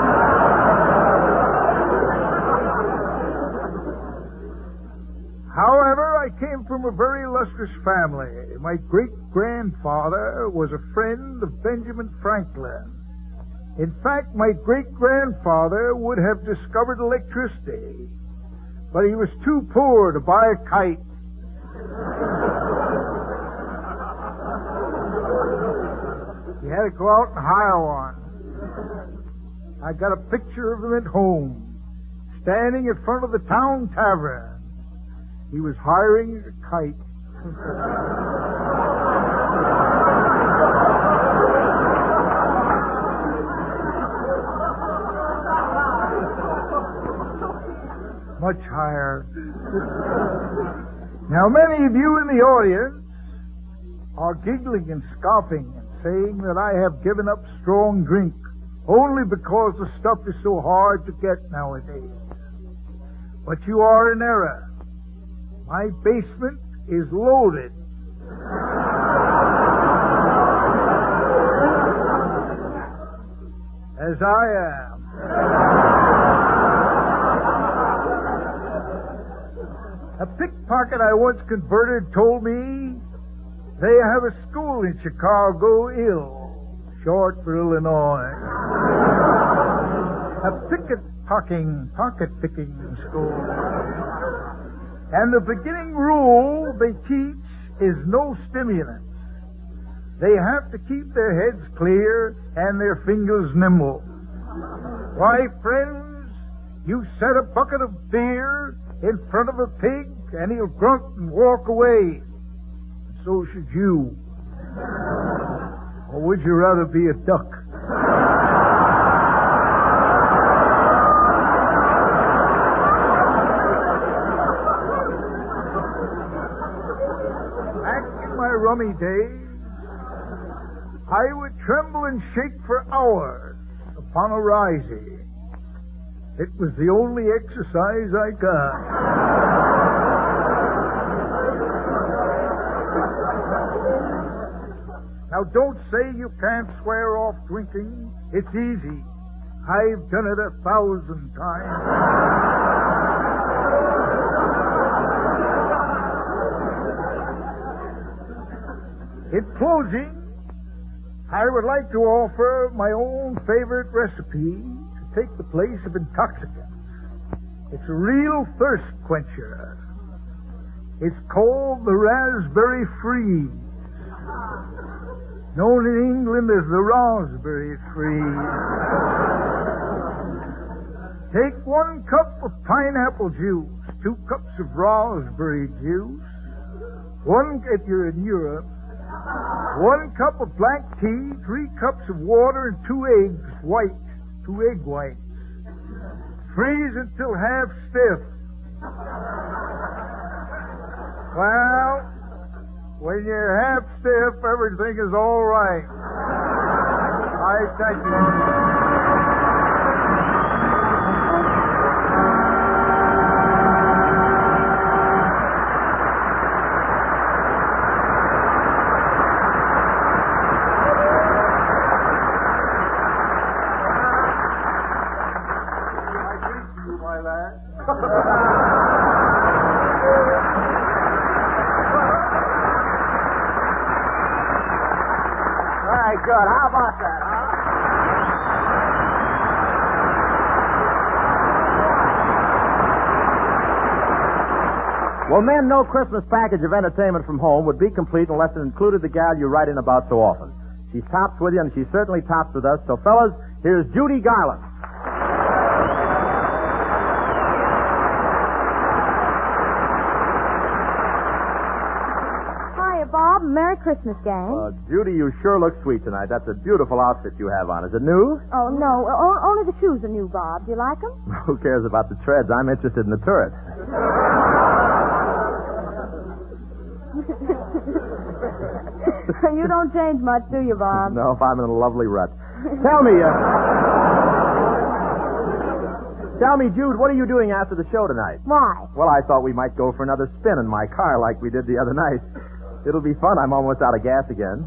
However, I came from a very illustrious family. My great-grandfather was a friend of Benjamin Franklin. In fact, my great-grandfather would have discovered electricity, but he was too poor to buy a kite. He had to go out and hire one. I got a picture of him at home, standing in front of the town tavern. He was hiring a kite. Much higher. Now, many of you in the audience are giggling and scoffing and saying that I have given up strong drink only because the stuff is so hard to get nowadays. But you are in error. My basement is loaded. As I am. A pickpocket I once converted told me they have a school in Chicago, Ill, short for Illinois. A picket-pocking, pocket-picking school. And the beginning rule they teach is no stimulants. They have to keep their heads clear and their fingers nimble. Why, friends, you set a bucket of beer in front of a pig and he'll grunt and walk away. So should you. Or would you rather be a duck? Rummy days, I would tremble and shake for hours upon a rising. It was the only exercise I got. Now, don't say you can't swear off drinking. It's easy. I've done it a thousand times. In closing, I would like to offer my own favorite recipe to take the place of intoxicants. It's a real thirst quencher. It's called the Raspberry Freeze, known in England as the Raspberry Freeze. Take one cup of pineapple juice, two cups of raspberry juice, one, if you're in Europe, one cup of black tea, three cups of water, and two eggs, white, two egg whites. Freeze until half stiff. Well, When you're half stiff, everything is all right. I thank you. Very good. How about that, huh? Well, men, no Christmas package of entertainment from home would be complete unless it included the gal you write in about so often. She's tops with you, and she certainly tops with us. So, fellas, here's Judy Garland. Bob. Merry Christmas, gang. Uh, Judy, you sure look sweet tonight. That's a beautiful outfit you have on. Is it new? Oh, no. O- only the shoes are new, Bob. Do you like them? Who cares about the treads? I'm interested in the turret. You don't change much, do you, Bob? No, if I'm in a lovely rut. Tell me, uh... Tell me, Jude, what are you doing after the show tonight? Why? Well, I thought we might go for another spin in my car like we did the other night. It'll be fun. I'm almost out of gas again.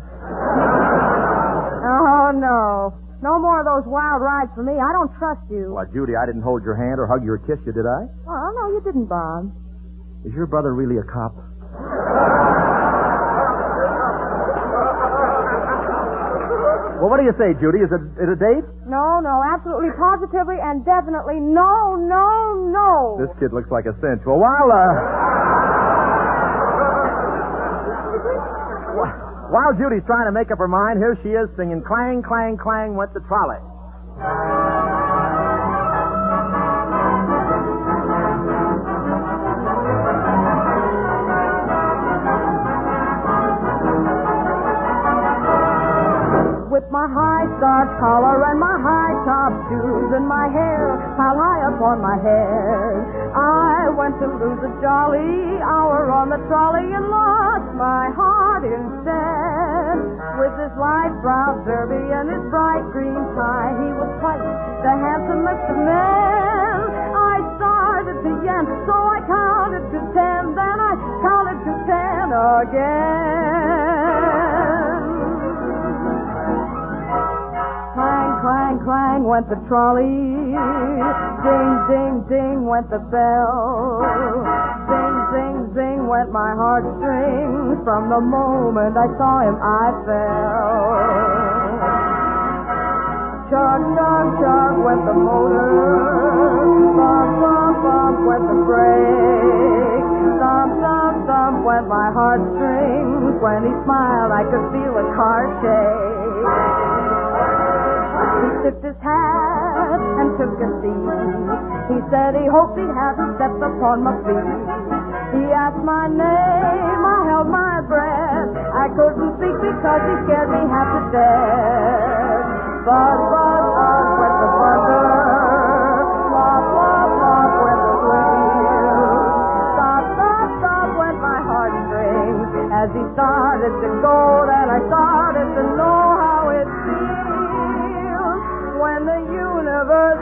Oh, no. No more of those wild rides for me. I don't trust you. Well, Judy, I didn't hold your hand or hug you or kiss you, did I? Oh, no, you didn't, Bob. Is your brother really a cop? Well, what do you say, Judy? Is it, is it a date? No, no, absolutely, positively, and definitely no, no, no. This kid looks like a cinch. Well, while, uh... While Judy's trying to make up her mind, here she is singing Clang, Clang, Clang Went the Trolley. With my high starch collar and my high top shoes and my hair piled high upon my head, I went to lose a jolly hour on the trolley and lost my heart instead. With his light brown derby and his bright green tie, he was quite the handsomest of men. I started to yen, so I counted to ten, then I counted to ten again. Clang, clang, clang went the trolley. Ding, ding, ding went the bell. Ding, ding, ding went my heartstrings. From the moment I saw him, I fell. Chug, chug, chug went the motor. Bump, bump, bump went the brake. Thump, thump, thump went my heartstrings. When he smiled, I could feel a car shake. He tipped his hat and took a seat. He said he hoped he hadn't stepped upon my feet. He asked my name, I held my breath. I couldn't speak because he scared me half to death. Buzz, buzz, buzz went the buzzer. Flop, flop, flop went the wheel. Stop, stop, stop went my heartstrings. As he started to go, then I started to know how it feels when the universe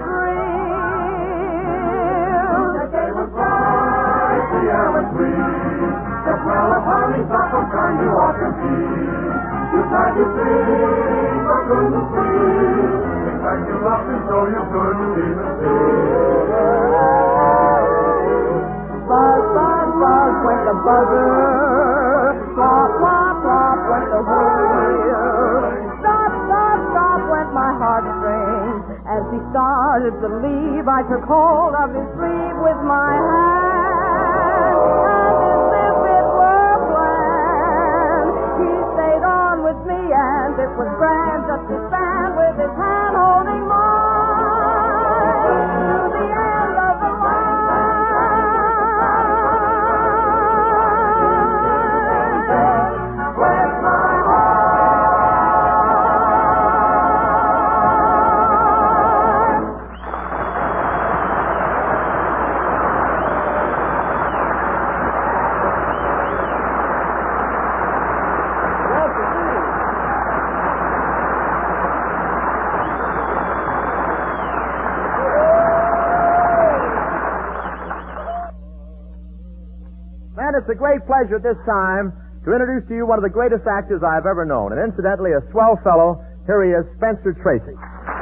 reels. The day was bright, the air was sweet. The smell of honeysuckle turned you off your feet. You tried to sleep, but couldn't sleep. In fact, you lost it so you couldn't even see. Buzz, buzz, buzz went the buzzer. Flop, flop, flop went the wheel. Stop, stop, stop went my heartstrings. As he started to leave, I took hold of his sleeve with my hand. And as if it were planned, he stayed on with me, and it was grand just to stand with his hand holding mine to the end of the line. With my it's a great pleasure at this time to introduce to you one of the greatest actors I've ever known, and incidentally, a swell fellow. Here he is, Spencer Tracy.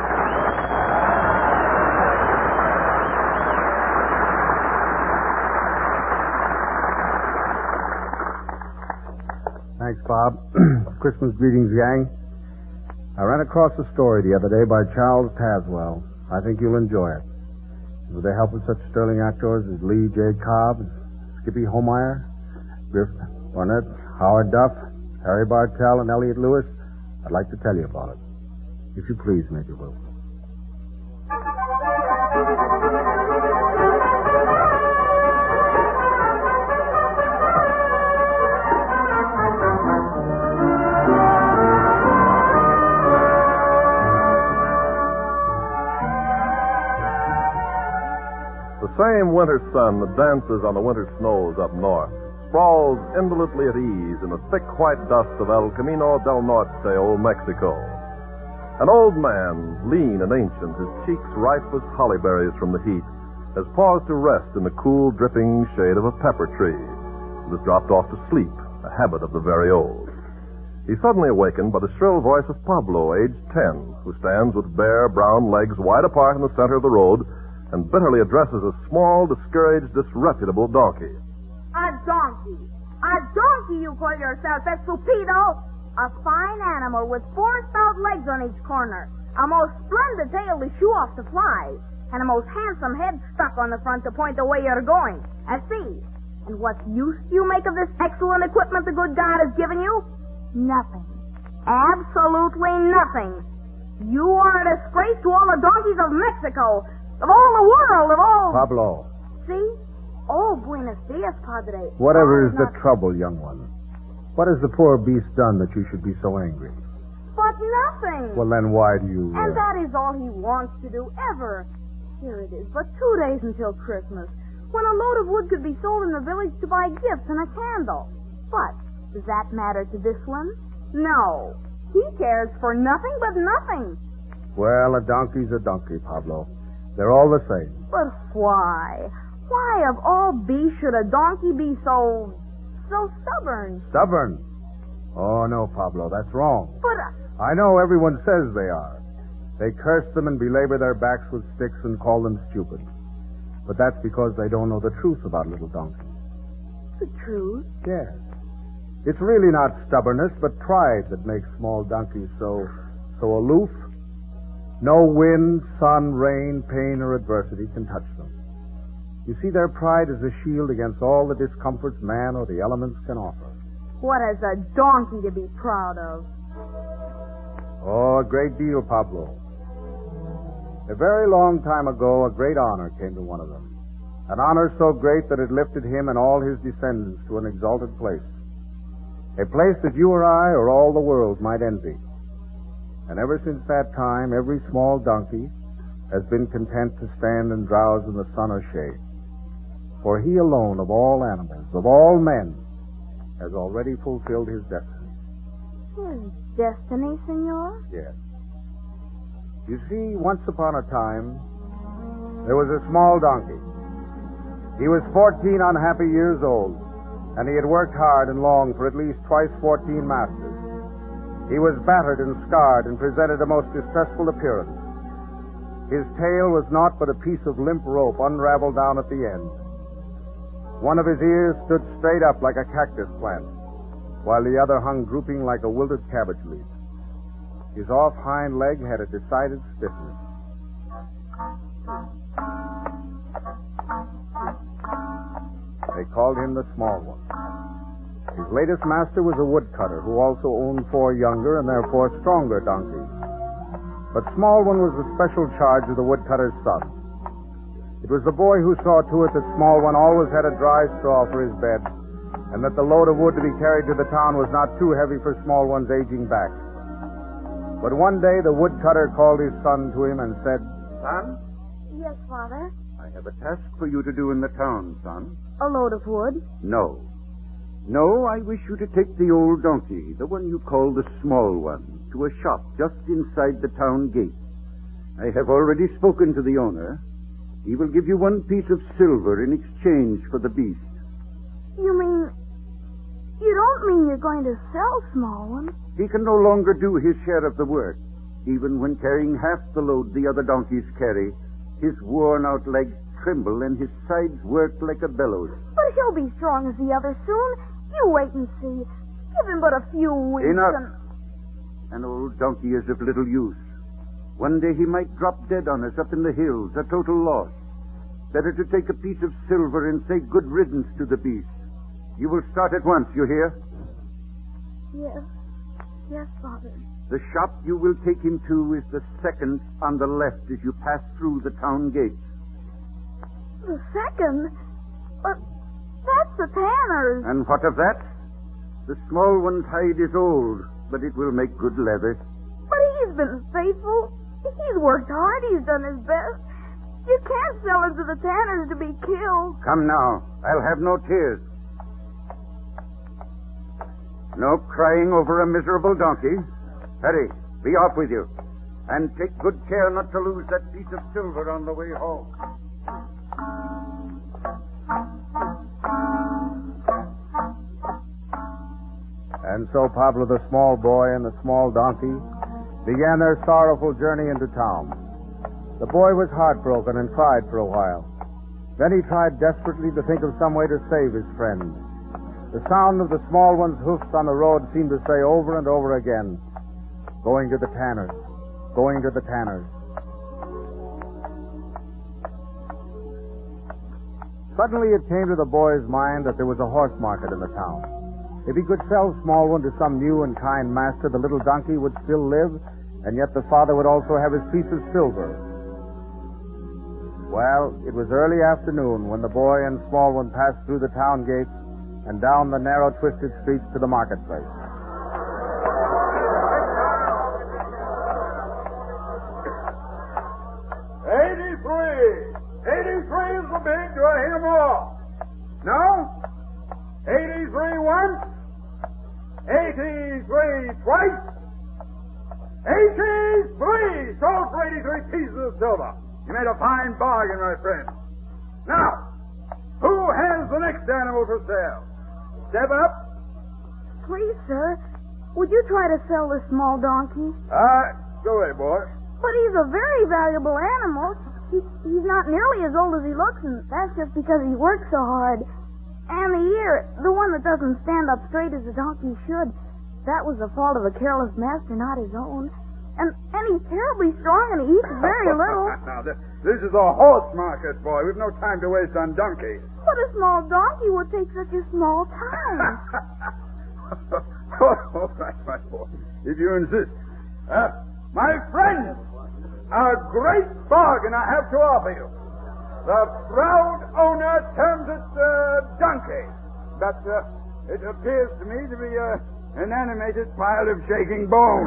Thanks, Bob. Christmas greetings, gang. I ran across a story the other day by Charles Tazwell. I think you'll enjoy it. With the help of such sterling actors as Lee J. Cobb, Skippy Homeyer, Griff Barnett, Howard Duff, Harry Bartell, and Elliot Lewis, I'd like to tell you about it. If you please, Major Wilson. The same winter sun that dances on the winter snows up north sprawls indolently at ease in the thick white dust of El Camino del Norte, Old Mexico. An old man, lean and ancient, his cheeks ripe as holly berries from the heat, has paused to rest in the cool, dripping shade of a pepper tree and has dropped off to sleep, a habit of the very old. He's suddenly awakened by the shrill voice of Pablo, aged ten, who stands with bare, brown legs wide apart in the center of the road and bitterly addresses a small, discouraged, disreputable donkey. A donkey. A donkey, you call yourself, estupido. A fine animal with four stout legs on each corner, a most splendid tail to shoo off the flies, and a most handsome head stuck on the front to point the way you're going. I see. And what use do you make of this excellent equipment the good God has given you? Nothing. Absolutely nothing. You are a disgrace to all the donkeys of Mexico, of all the world, of all... Pablo. See? Oh, buenos dias, Padre. Whatever oh, is the not... trouble, young one? What has the poor beast done that you should be so angry? But nothing. Well, then why do you... And uh... that is all he wants to do, ever. Here it is, but two days until Christmas, when a load of wood could be sold in the village to buy gifts and a candle. But does that matter to this one? No. He cares for nothing but nothing. Well, a donkey's a donkey, Pablo. They're all the same. But why? Why, of all beasts, should a donkey be so... so stubborn? Stubborn? Oh, no, Pablo, that's wrong. But... Uh... I know everyone says they are. They curse them and belabor their backs with sticks and call them stupid. But that's because they don't know the truth about little donkeys. The truth? Yes. It's really not stubbornness, but pride that makes small donkeys so... so aloof. No wind, sun, rain, pain, or adversity can touch them. You see, their pride is a shield against all the discomforts man or the elements can offer. What has a donkey to be proud of? Oh, a great deal, Pablo. A very long time ago, a great honor came to one of them. An honor so great that it lifted him and all his descendants to an exalted place. A place that you or I or all the world might envy. And ever since that time, every small donkey has been content to stand and drowse in the sun or shade. For he alone of all animals, of all men, has already fulfilled his destiny. His destiny, senor? Yes. You see, once upon a time, there was a small donkey. He was fourteen unhappy years old, and he had worked hard and long for at least twice fourteen masters. He was battered and scarred and presented a most distressful appearance. His tail was naught but a piece of limp rope unraveled down at the end. One of his ears stood straight up like a cactus plant, while the other hung drooping like a wilted cabbage leaf. His off hind leg had a decided stiffness. They called him the Small One. His latest master was a woodcutter who also owned four younger and therefore stronger donkeys. But Small One was the special charge of the woodcutter's son. It was the boy who saw to it that Small One always had a dry straw for his bed, and that the load of wood to be carried to the town was not too heavy for Small One's aging back. But one day the woodcutter called his son to him and said, Son? Yes, Father? I have a task for you to do in the town, son. A load of wood? No. No, I wish you to take the old donkey, the one you call the Small One, to a shop just inside the town gate. I have already spoken to the owner. He will give you one piece of silver in exchange for the beast. You mean... You don't mean you're going to sell small ones? He can no longer do his share of the work. Even when carrying half the load the other donkeys carry, his worn-out legs tremble and his sides work like a bellows. But he'll be strong as the others soon. You wait and see. Give him but a few weeks Enough. and... An old donkey is of little use. One day he might drop dead on us up in the hills, a total loss. Better to take a piece of silver and say good riddance to the beast. You will start at once, you hear? Yes. Yes, Father. The shop you will take him to is the second on the left as you pass through the town gates. The second? But that's the tanner's. And what of that? The small one's hide is old, but it will make good leather. But he's been faithful. He's worked hard. He's done his best. You can't sell him to the tanners to be killed. Come now. I'll have no tears. No crying over a miserable donkey. Hurry, be off with you. And take good care not to lose that piece of silver on the way home. And so Pablo, the small boy, and the small donkey began their sorrowful journey into town. The boy was heartbroken and cried for a while. Then he tried desperately to think of some way to save his friend. The sound of the small one's hoofs on the road seemed to say over and over again, "Going to the tanners, going to the tanners." Suddenly it came to the boy's mind that there was a horse market in the town. If he could sell Small One to some new and kind master, the little donkey would still live, and yet the father would also have his piece of silver. Well, it was early afternoon when the boy and Small One passed through the town gates and down the narrow, twisted streets to the marketplace. Eighty-three! Eighty-three is the big. Do I hear more? No? Eighty-three once? Eighty-three twice? Eighty-three! Sold for eighty-three pieces of silver. You made a fine bargain, my friend. Now, who has the next animal for sale? Step up. Please, sir, would you try to sell this small donkey? Ah, go away, boy. But he's a very valuable animal. He, he's not nearly as old as he looks, and that's just because he works so hard. And the ear, the one that doesn't stand up straight as a donkey should, that was the fault of a careless master, not his own. And, and he's terribly strong, and he eats very little. Now, this, this is a horse market, boy. We've no time to waste on donkeys. But a small donkey would take such a small time. All right, my boy, if you insist. Uh, my friend, a great bargain I have to offer you. The proud owner terms it uh, donkey, but uh, it appears to me to be uh, an animated pile of shaking bones.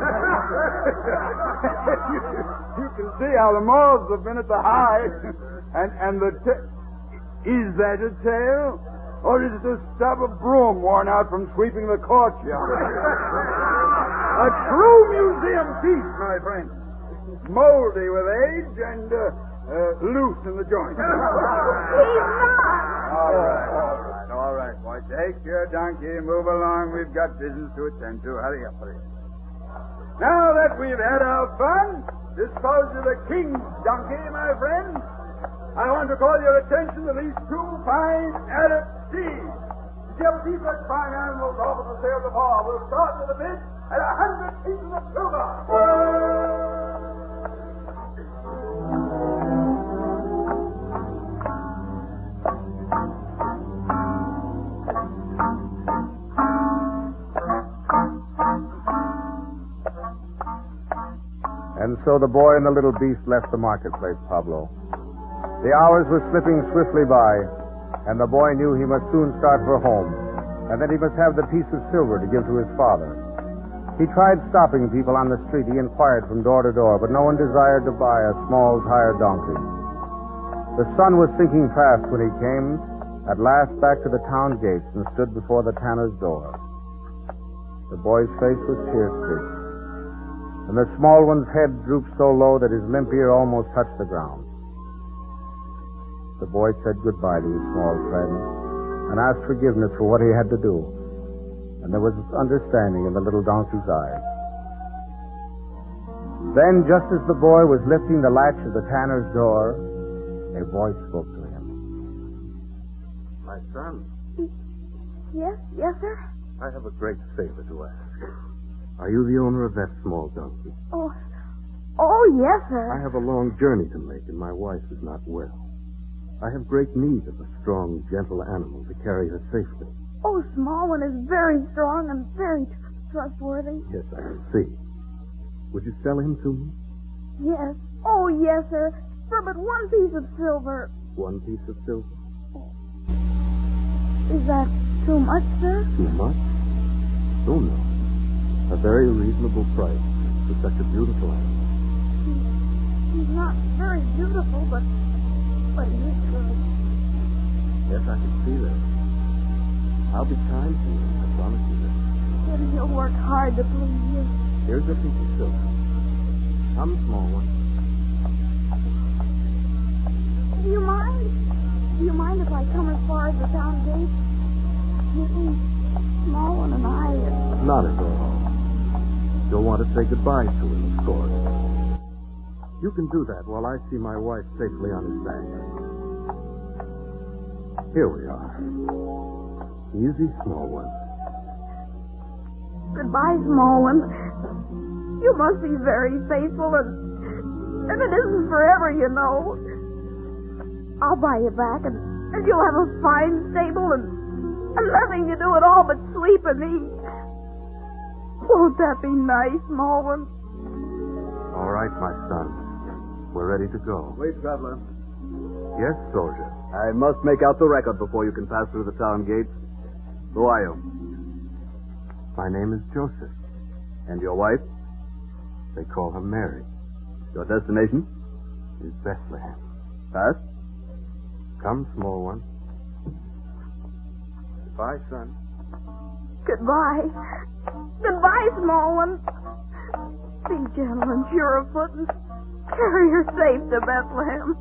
you, you can see how the moths have been at the hide, and and the ta- is that a tail, or is it a stub of broom worn out from sweeping the courtyard? A true museum piece, my friend. Moldy with age and uh, uh, loose in the joint. He's not. All right, all right, all right, boy. Take your donkey and move along. We've got business to attend to. Hurry up, hurry up. Now that we've had our fun, dispose of the king's donkey, my friend, I want to call your attention to these two fine Arab steeds. Did you ever see such fine animals offered for sale before? We'll start with a bid at a hundred pieces of silver. And so the boy and the little beast left the marketplace, Pablo. The hours were slipping swiftly by, and the boy knew he must soon start for home, and that he must have the piece of silver to give to his father. He tried stopping people on the street. He inquired from door to door, but no one desired to buy a small, tired donkey. The sun was sinking fast when he came, at last back to the town gates and stood before the tanner's door. The boy's face was tear-streaked, and the small one's head drooped so low that his limp ear almost touched the ground. The boy said goodbye to his small friend and asked forgiveness for what he had to do. And there was understanding in the little donkey's eyes. Then, just as the boy was lifting the latch of the tanner's door, a voice spoke to him. My son, Yes, yes, sir? I have a great favor to ask. Are you the owner of that small donkey? Oh, oh, yes, sir. I have a long journey to make, and my wife is not well. I have great need of a strong, gentle animal to carry her safely. Oh, Small One is very strong and very trustworthy. Yes, I can see. Would you sell him to me? Yes. Oh, yes, sir. For but one piece of silver. One piece of silver? Is that too much, sir? Too much? Oh, no. A very reasonable price for such a beautiful animal. He's not very beautiful, but but he is good. Yes, I can see that. I'll be kind to you, I promise you that. Then he'll work hard to please you. Here's a piece of silver. Come, Small One. Do you mind? Do you mind if I come as far as the town gate? You see, Small One and I... Not at all. You'll want to say goodbye to him, of course. You can do that while I see my wife safely on his back. Here we are. Easy, Small One. Goodbye, Small One. You must be very faithful, and, and it isn't forever, you know. I'll buy you back, and, and you'll have a fine stable, and, and nothing to do at all but sleep and eat. Won't that be nice, Small One? All right, my son. We're ready to go. Wait, traveler. Yes, soldier. I must make out the record before you can pass through the town gates. Who are you? My name is Joseph. And your wife? They call her Mary. Your destination? Is Bethlehem. Pass? Come, Small One. Goodbye, son. Goodbye. Goodbye, Small One. Be gentle and sure of foot and carry her safe to Bethlehem.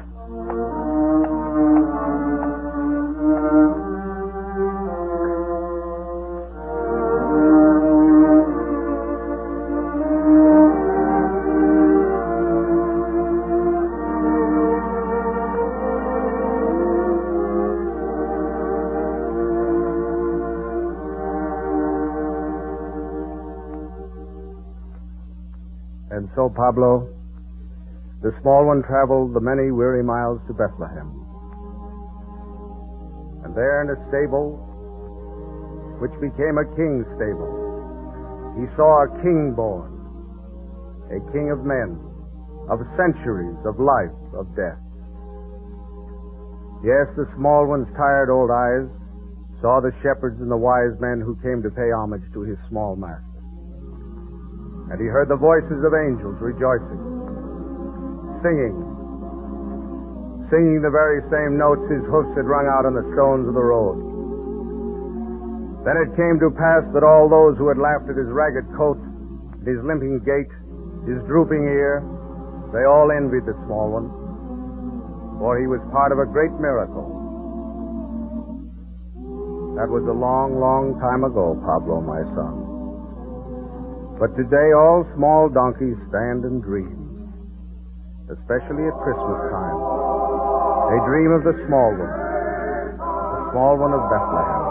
And so, Pablo, the Small One traveled the many weary miles to Bethlehem. And there in a stable, which became a king's stable, he saw a king born, a king of men, of centuries, of life, of death. Yes, the Small One's tired old eyes saw the shepherds and the wise men who came to pay homage to his small master. And he heard the voices of angels rejoicing, singing, singing the very same notes his hoofs had rung out on the stones of the road. Then it came to pass that all those who had laughed at his ragged coat, his limping gait, his drooping ear, they all envied the Small One, for he was part of a great miracle. That was a long, long time ago, Pablo, my son. But today all small donkeys stand and dream, especially at Christmas time. They dream of the small one, the small one of Bethlehem.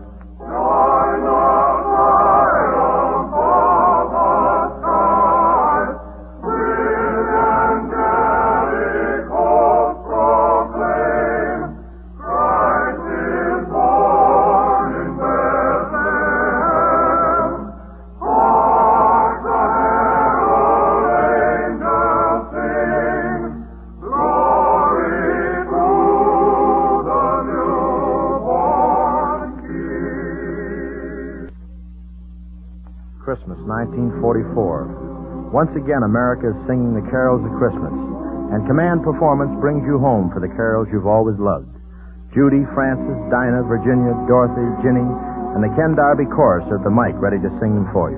Christmas, nineteen forty-four. Once again, America is singing the carols of Christmas, and Command Performance brings you home for the carols you've always loved. Judy, Frances, Dinah, Virginia, Dorothy, Ginny, and the Ken Darby Chorus are at the mic ready to sing them for you.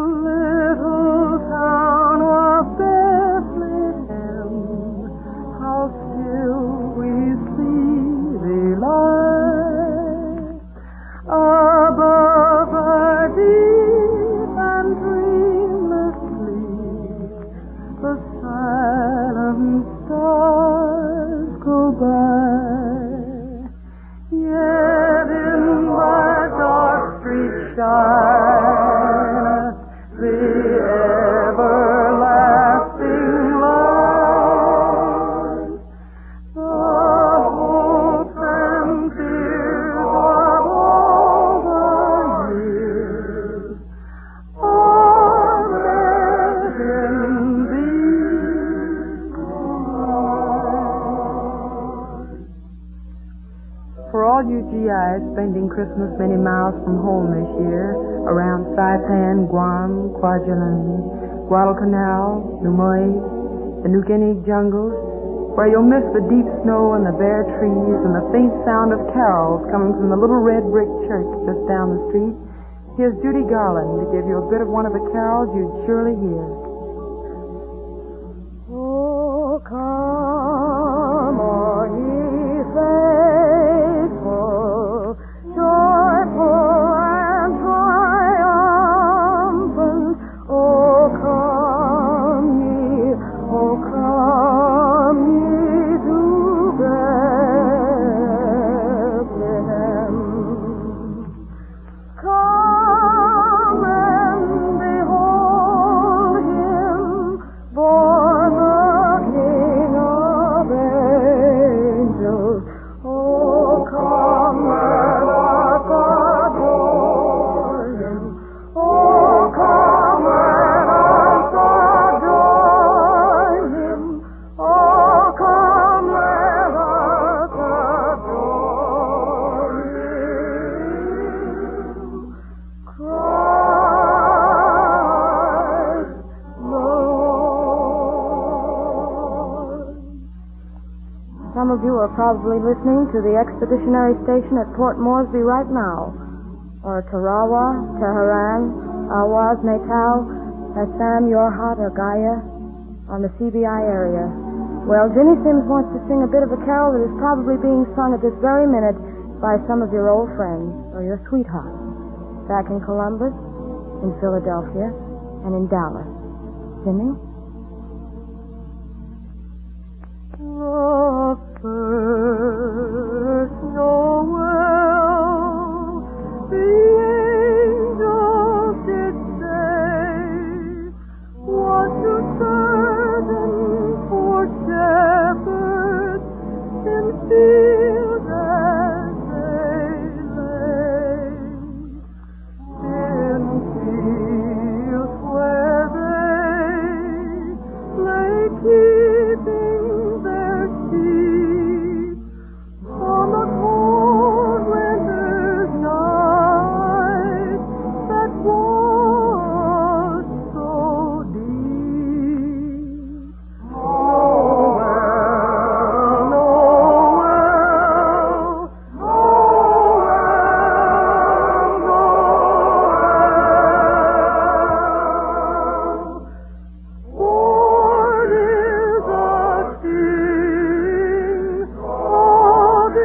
How all you G Is spending Christmas many miles from home this year, around Saipan, Guam, Kwajalein, Guadalcanal, Nimoy, the New Guinea jungles, where you'll miss the deep snow and the bare trees and the faint sound of carols coming from the little red brick church just down the street, here's Judy Garland to give you a bit of one of the carols you'd surely hear. Oh, come, all ye faithful, joyful and triumphant. Oh, come ye, oh, come ye to Bethlehem. Come and behold him, born the King of angels. Oh, come, let us adore him. Oh, come, let us adore him. Oh, come, let us adore him. Christ the Lord. Some of you are probably listening to the expeditionary station at Port Moresby right now, or Tarawa, Tehran, Awaz, Natal, Assam, Yorhat, or Gaya, on the C B I area. Well, Ginny Sims wants to sing a bit of a carol that is probably being sung at this very minute by some of your old friends or your sweethearts back in Columbus, in Philadelphia, and in Dallas. Ginny? The first Noel, the angels did say, was to certain poor shepherds in fields as they lay, in fields where they lay keeping their sheep on the cold winter's night that was so deep. Noel, Noel, Noel, Noel. Born is a King of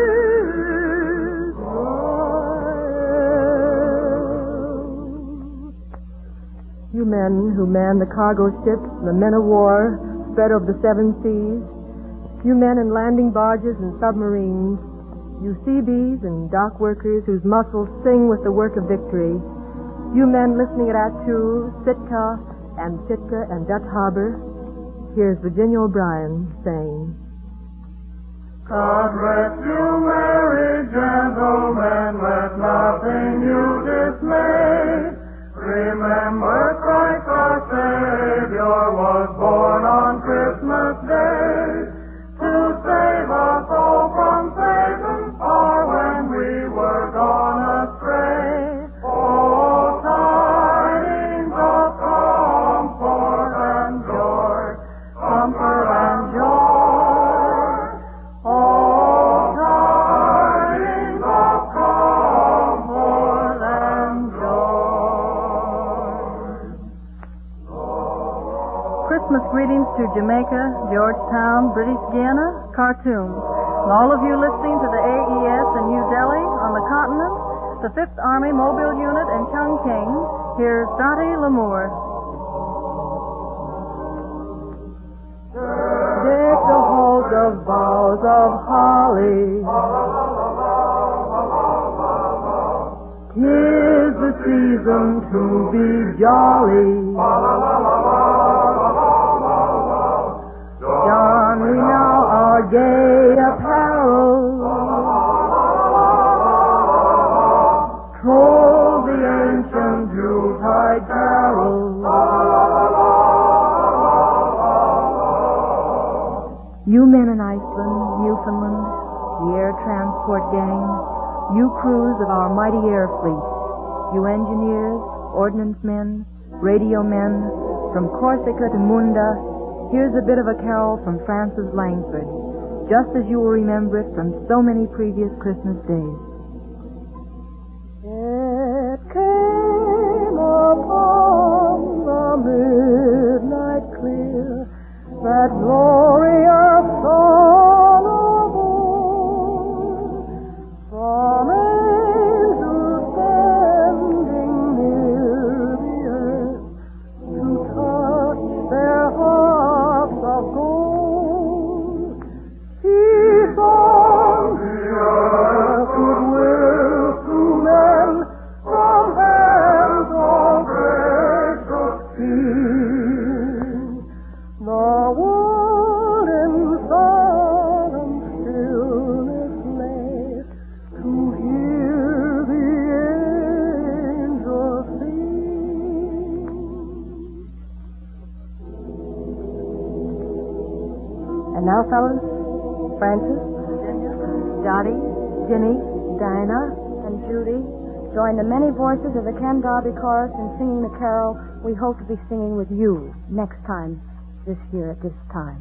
Israel. You men who man the cargo ships, the men of war spread over the seven seas, you men in landing barges and submarines, you sea bees and dock workers whose muscles sing with the work of victory, you men listening at Attu, Sitka, and Sitka and Dutch Harbor, here's Virginia O'Brien saying, God rest you, merry gentlemen, let nothing you dismay. Remember Christ our Savior was born on Christmas Day to save us all from Satan's power when we were gone astray. Oh, tidings of comfort and joy, comfort and joy. Oh, tidings of comfort and Christmas greetings to Jamaica, Georgetown, British Guiana, Khartoum, and all of you listening to the A E S in New Delhi, on the continent, the Fifth Army Mobile Unit in Chongqing. Here's Dottie Lamour. Deck the halls of boughs of holly. Tis the season to be jolly. Don we now our gay apparel. Troll the ancient Yuletide carol. You men in Iceland, Newfoundland, the air transport gang, you crews of our mighty air fleet, you engineers, ordnance men, radio men, from Corsica to Munda, here's a bit of a carol from Francis Langford, just as you will remember it from so many previous Christmas days. It came upon the midnight clear, that glorious song of old, from angels standing near the earth to touch their harps of gold. Peace on the earth, goodwill to men, from hands of gracious King. The world in solemn stillness lay to hear the angels sing. And now, fellas, Francis, Dottie, Ginny, Dinah, and Judy join the many voices of the Ken Darby Chorus in singing the carol we hope to be singing with you next time this year at this time.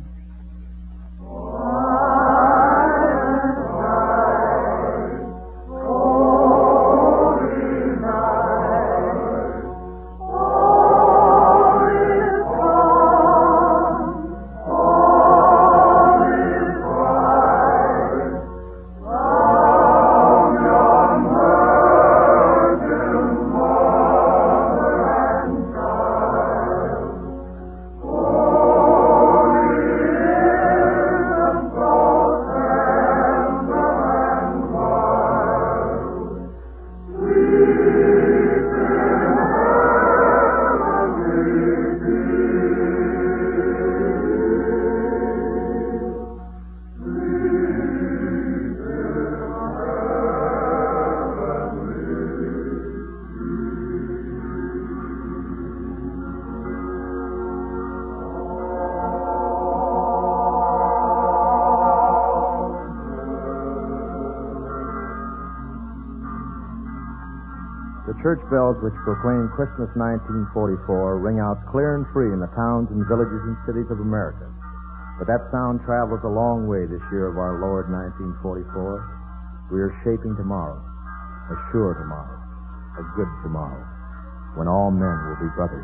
The church bells which proclaim Christmas nineteen forty-four ring out clear and free in the towns and villages and cities of America. But that sound travels a long way this year of our Lord nineteen forty-four. We are shaping tomorrow, a sure tomorrow, a good tomorrow, when all men will be brothers.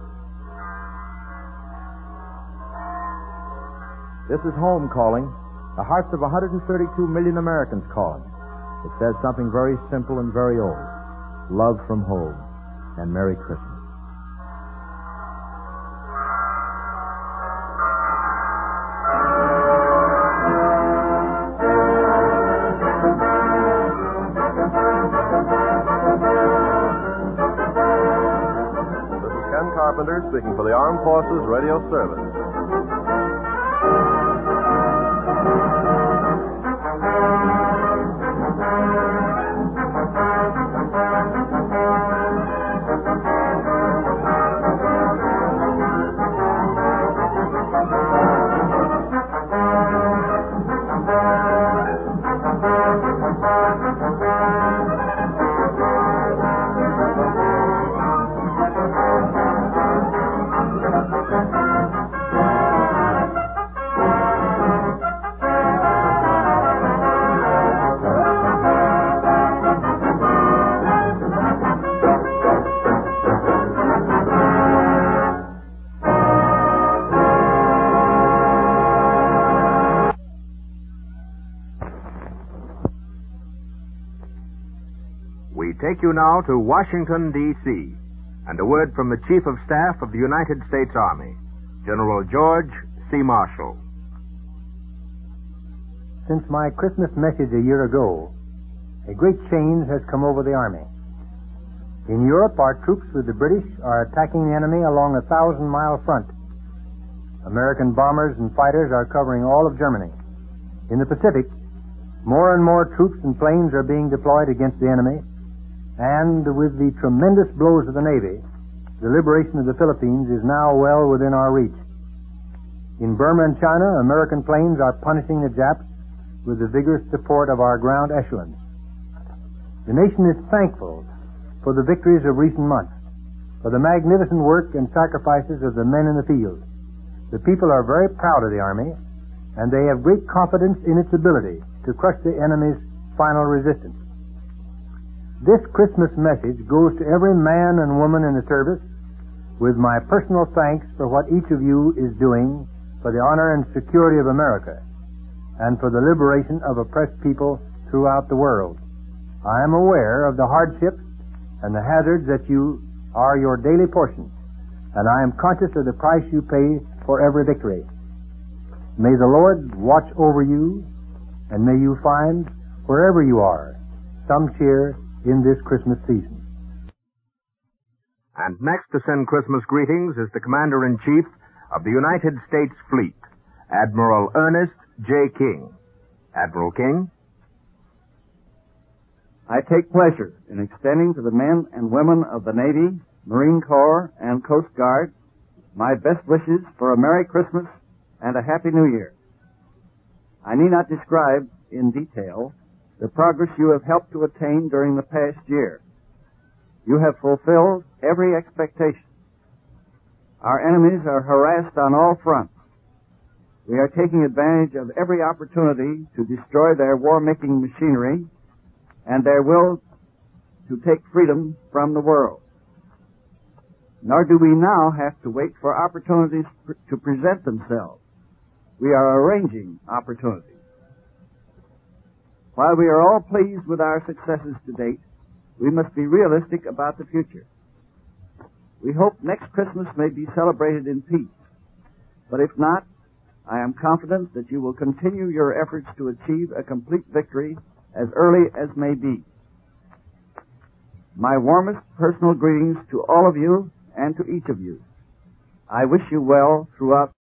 This is home calling, the hearts of one hundred thirty-two million Americans calling. It says something very simple and very old. Love from home, and Merry Christmas. This is Ken Carpenter speaking for the Armed Forces Radio Service. We take you now to Washington, D C, and a word from the Chief of Staff of the United States Army, General George C. Marshall. Since my Christmas message a year ago, a great change has come over the Army. In Europe, our troops with the British are attacking the enemy along a thousand-mile front. American bombers and fighters are covering all of Germany. In the Pacific, more and more troops and planes are being deployed against the enemy, and with the tremendous blows of the Navy, the liberation of the Philippines is now well within our reach. In Burma and China, American planes are punishing the Japs with the vigorous support of our ground echelons. The nation is thankful for the victories of recent months, for the magnificent work and sacrifices of the men in the field. The people are very proud of the Army, and they have great confidence in its ability to crush the enemy's final resistance. This Christmas message goes to every man and woman in the service with my personal thanks for what each of you is doing for the honor and security of America and for the liberation of oppressed people throughout the world. I am aware of the hardships and the hazards that you are your daily portion, and I am conscious of the price you pay for every victory. May the Lord watch over you, and may you find, wherever you are, some cheer in this Christmas season. And next to send Christmas greetings is the Commander-in-Chief of the United States Fleet, Admiral Ernest J. King. Admiral King. I take pleasure in extending to the men and women of the Navy, Marine Corps, and Coast Guard my best wishes for a Merry Christmas and a Happy New Year. I need not describe in detail the progress you have helped to attain during the past year. You have fulfilled every expectation. Our enemies are harassed on all fronts. We are taking advantage of every opportunity to destroy their war-making machinery and their will to take freedom from the world. Nor do we now have to wait for opportunities pr- to present themselves. We are arranging opportunities. While we are all pleased with our successes to date, we must be realistic about the future. We hope next Christmas may be celebrated in peace. But if not, I am confident that you will continue your efforts to achieve a complete victory as early as may be. My warmest personal greetings to all of you and to each of you. I wish you well throughout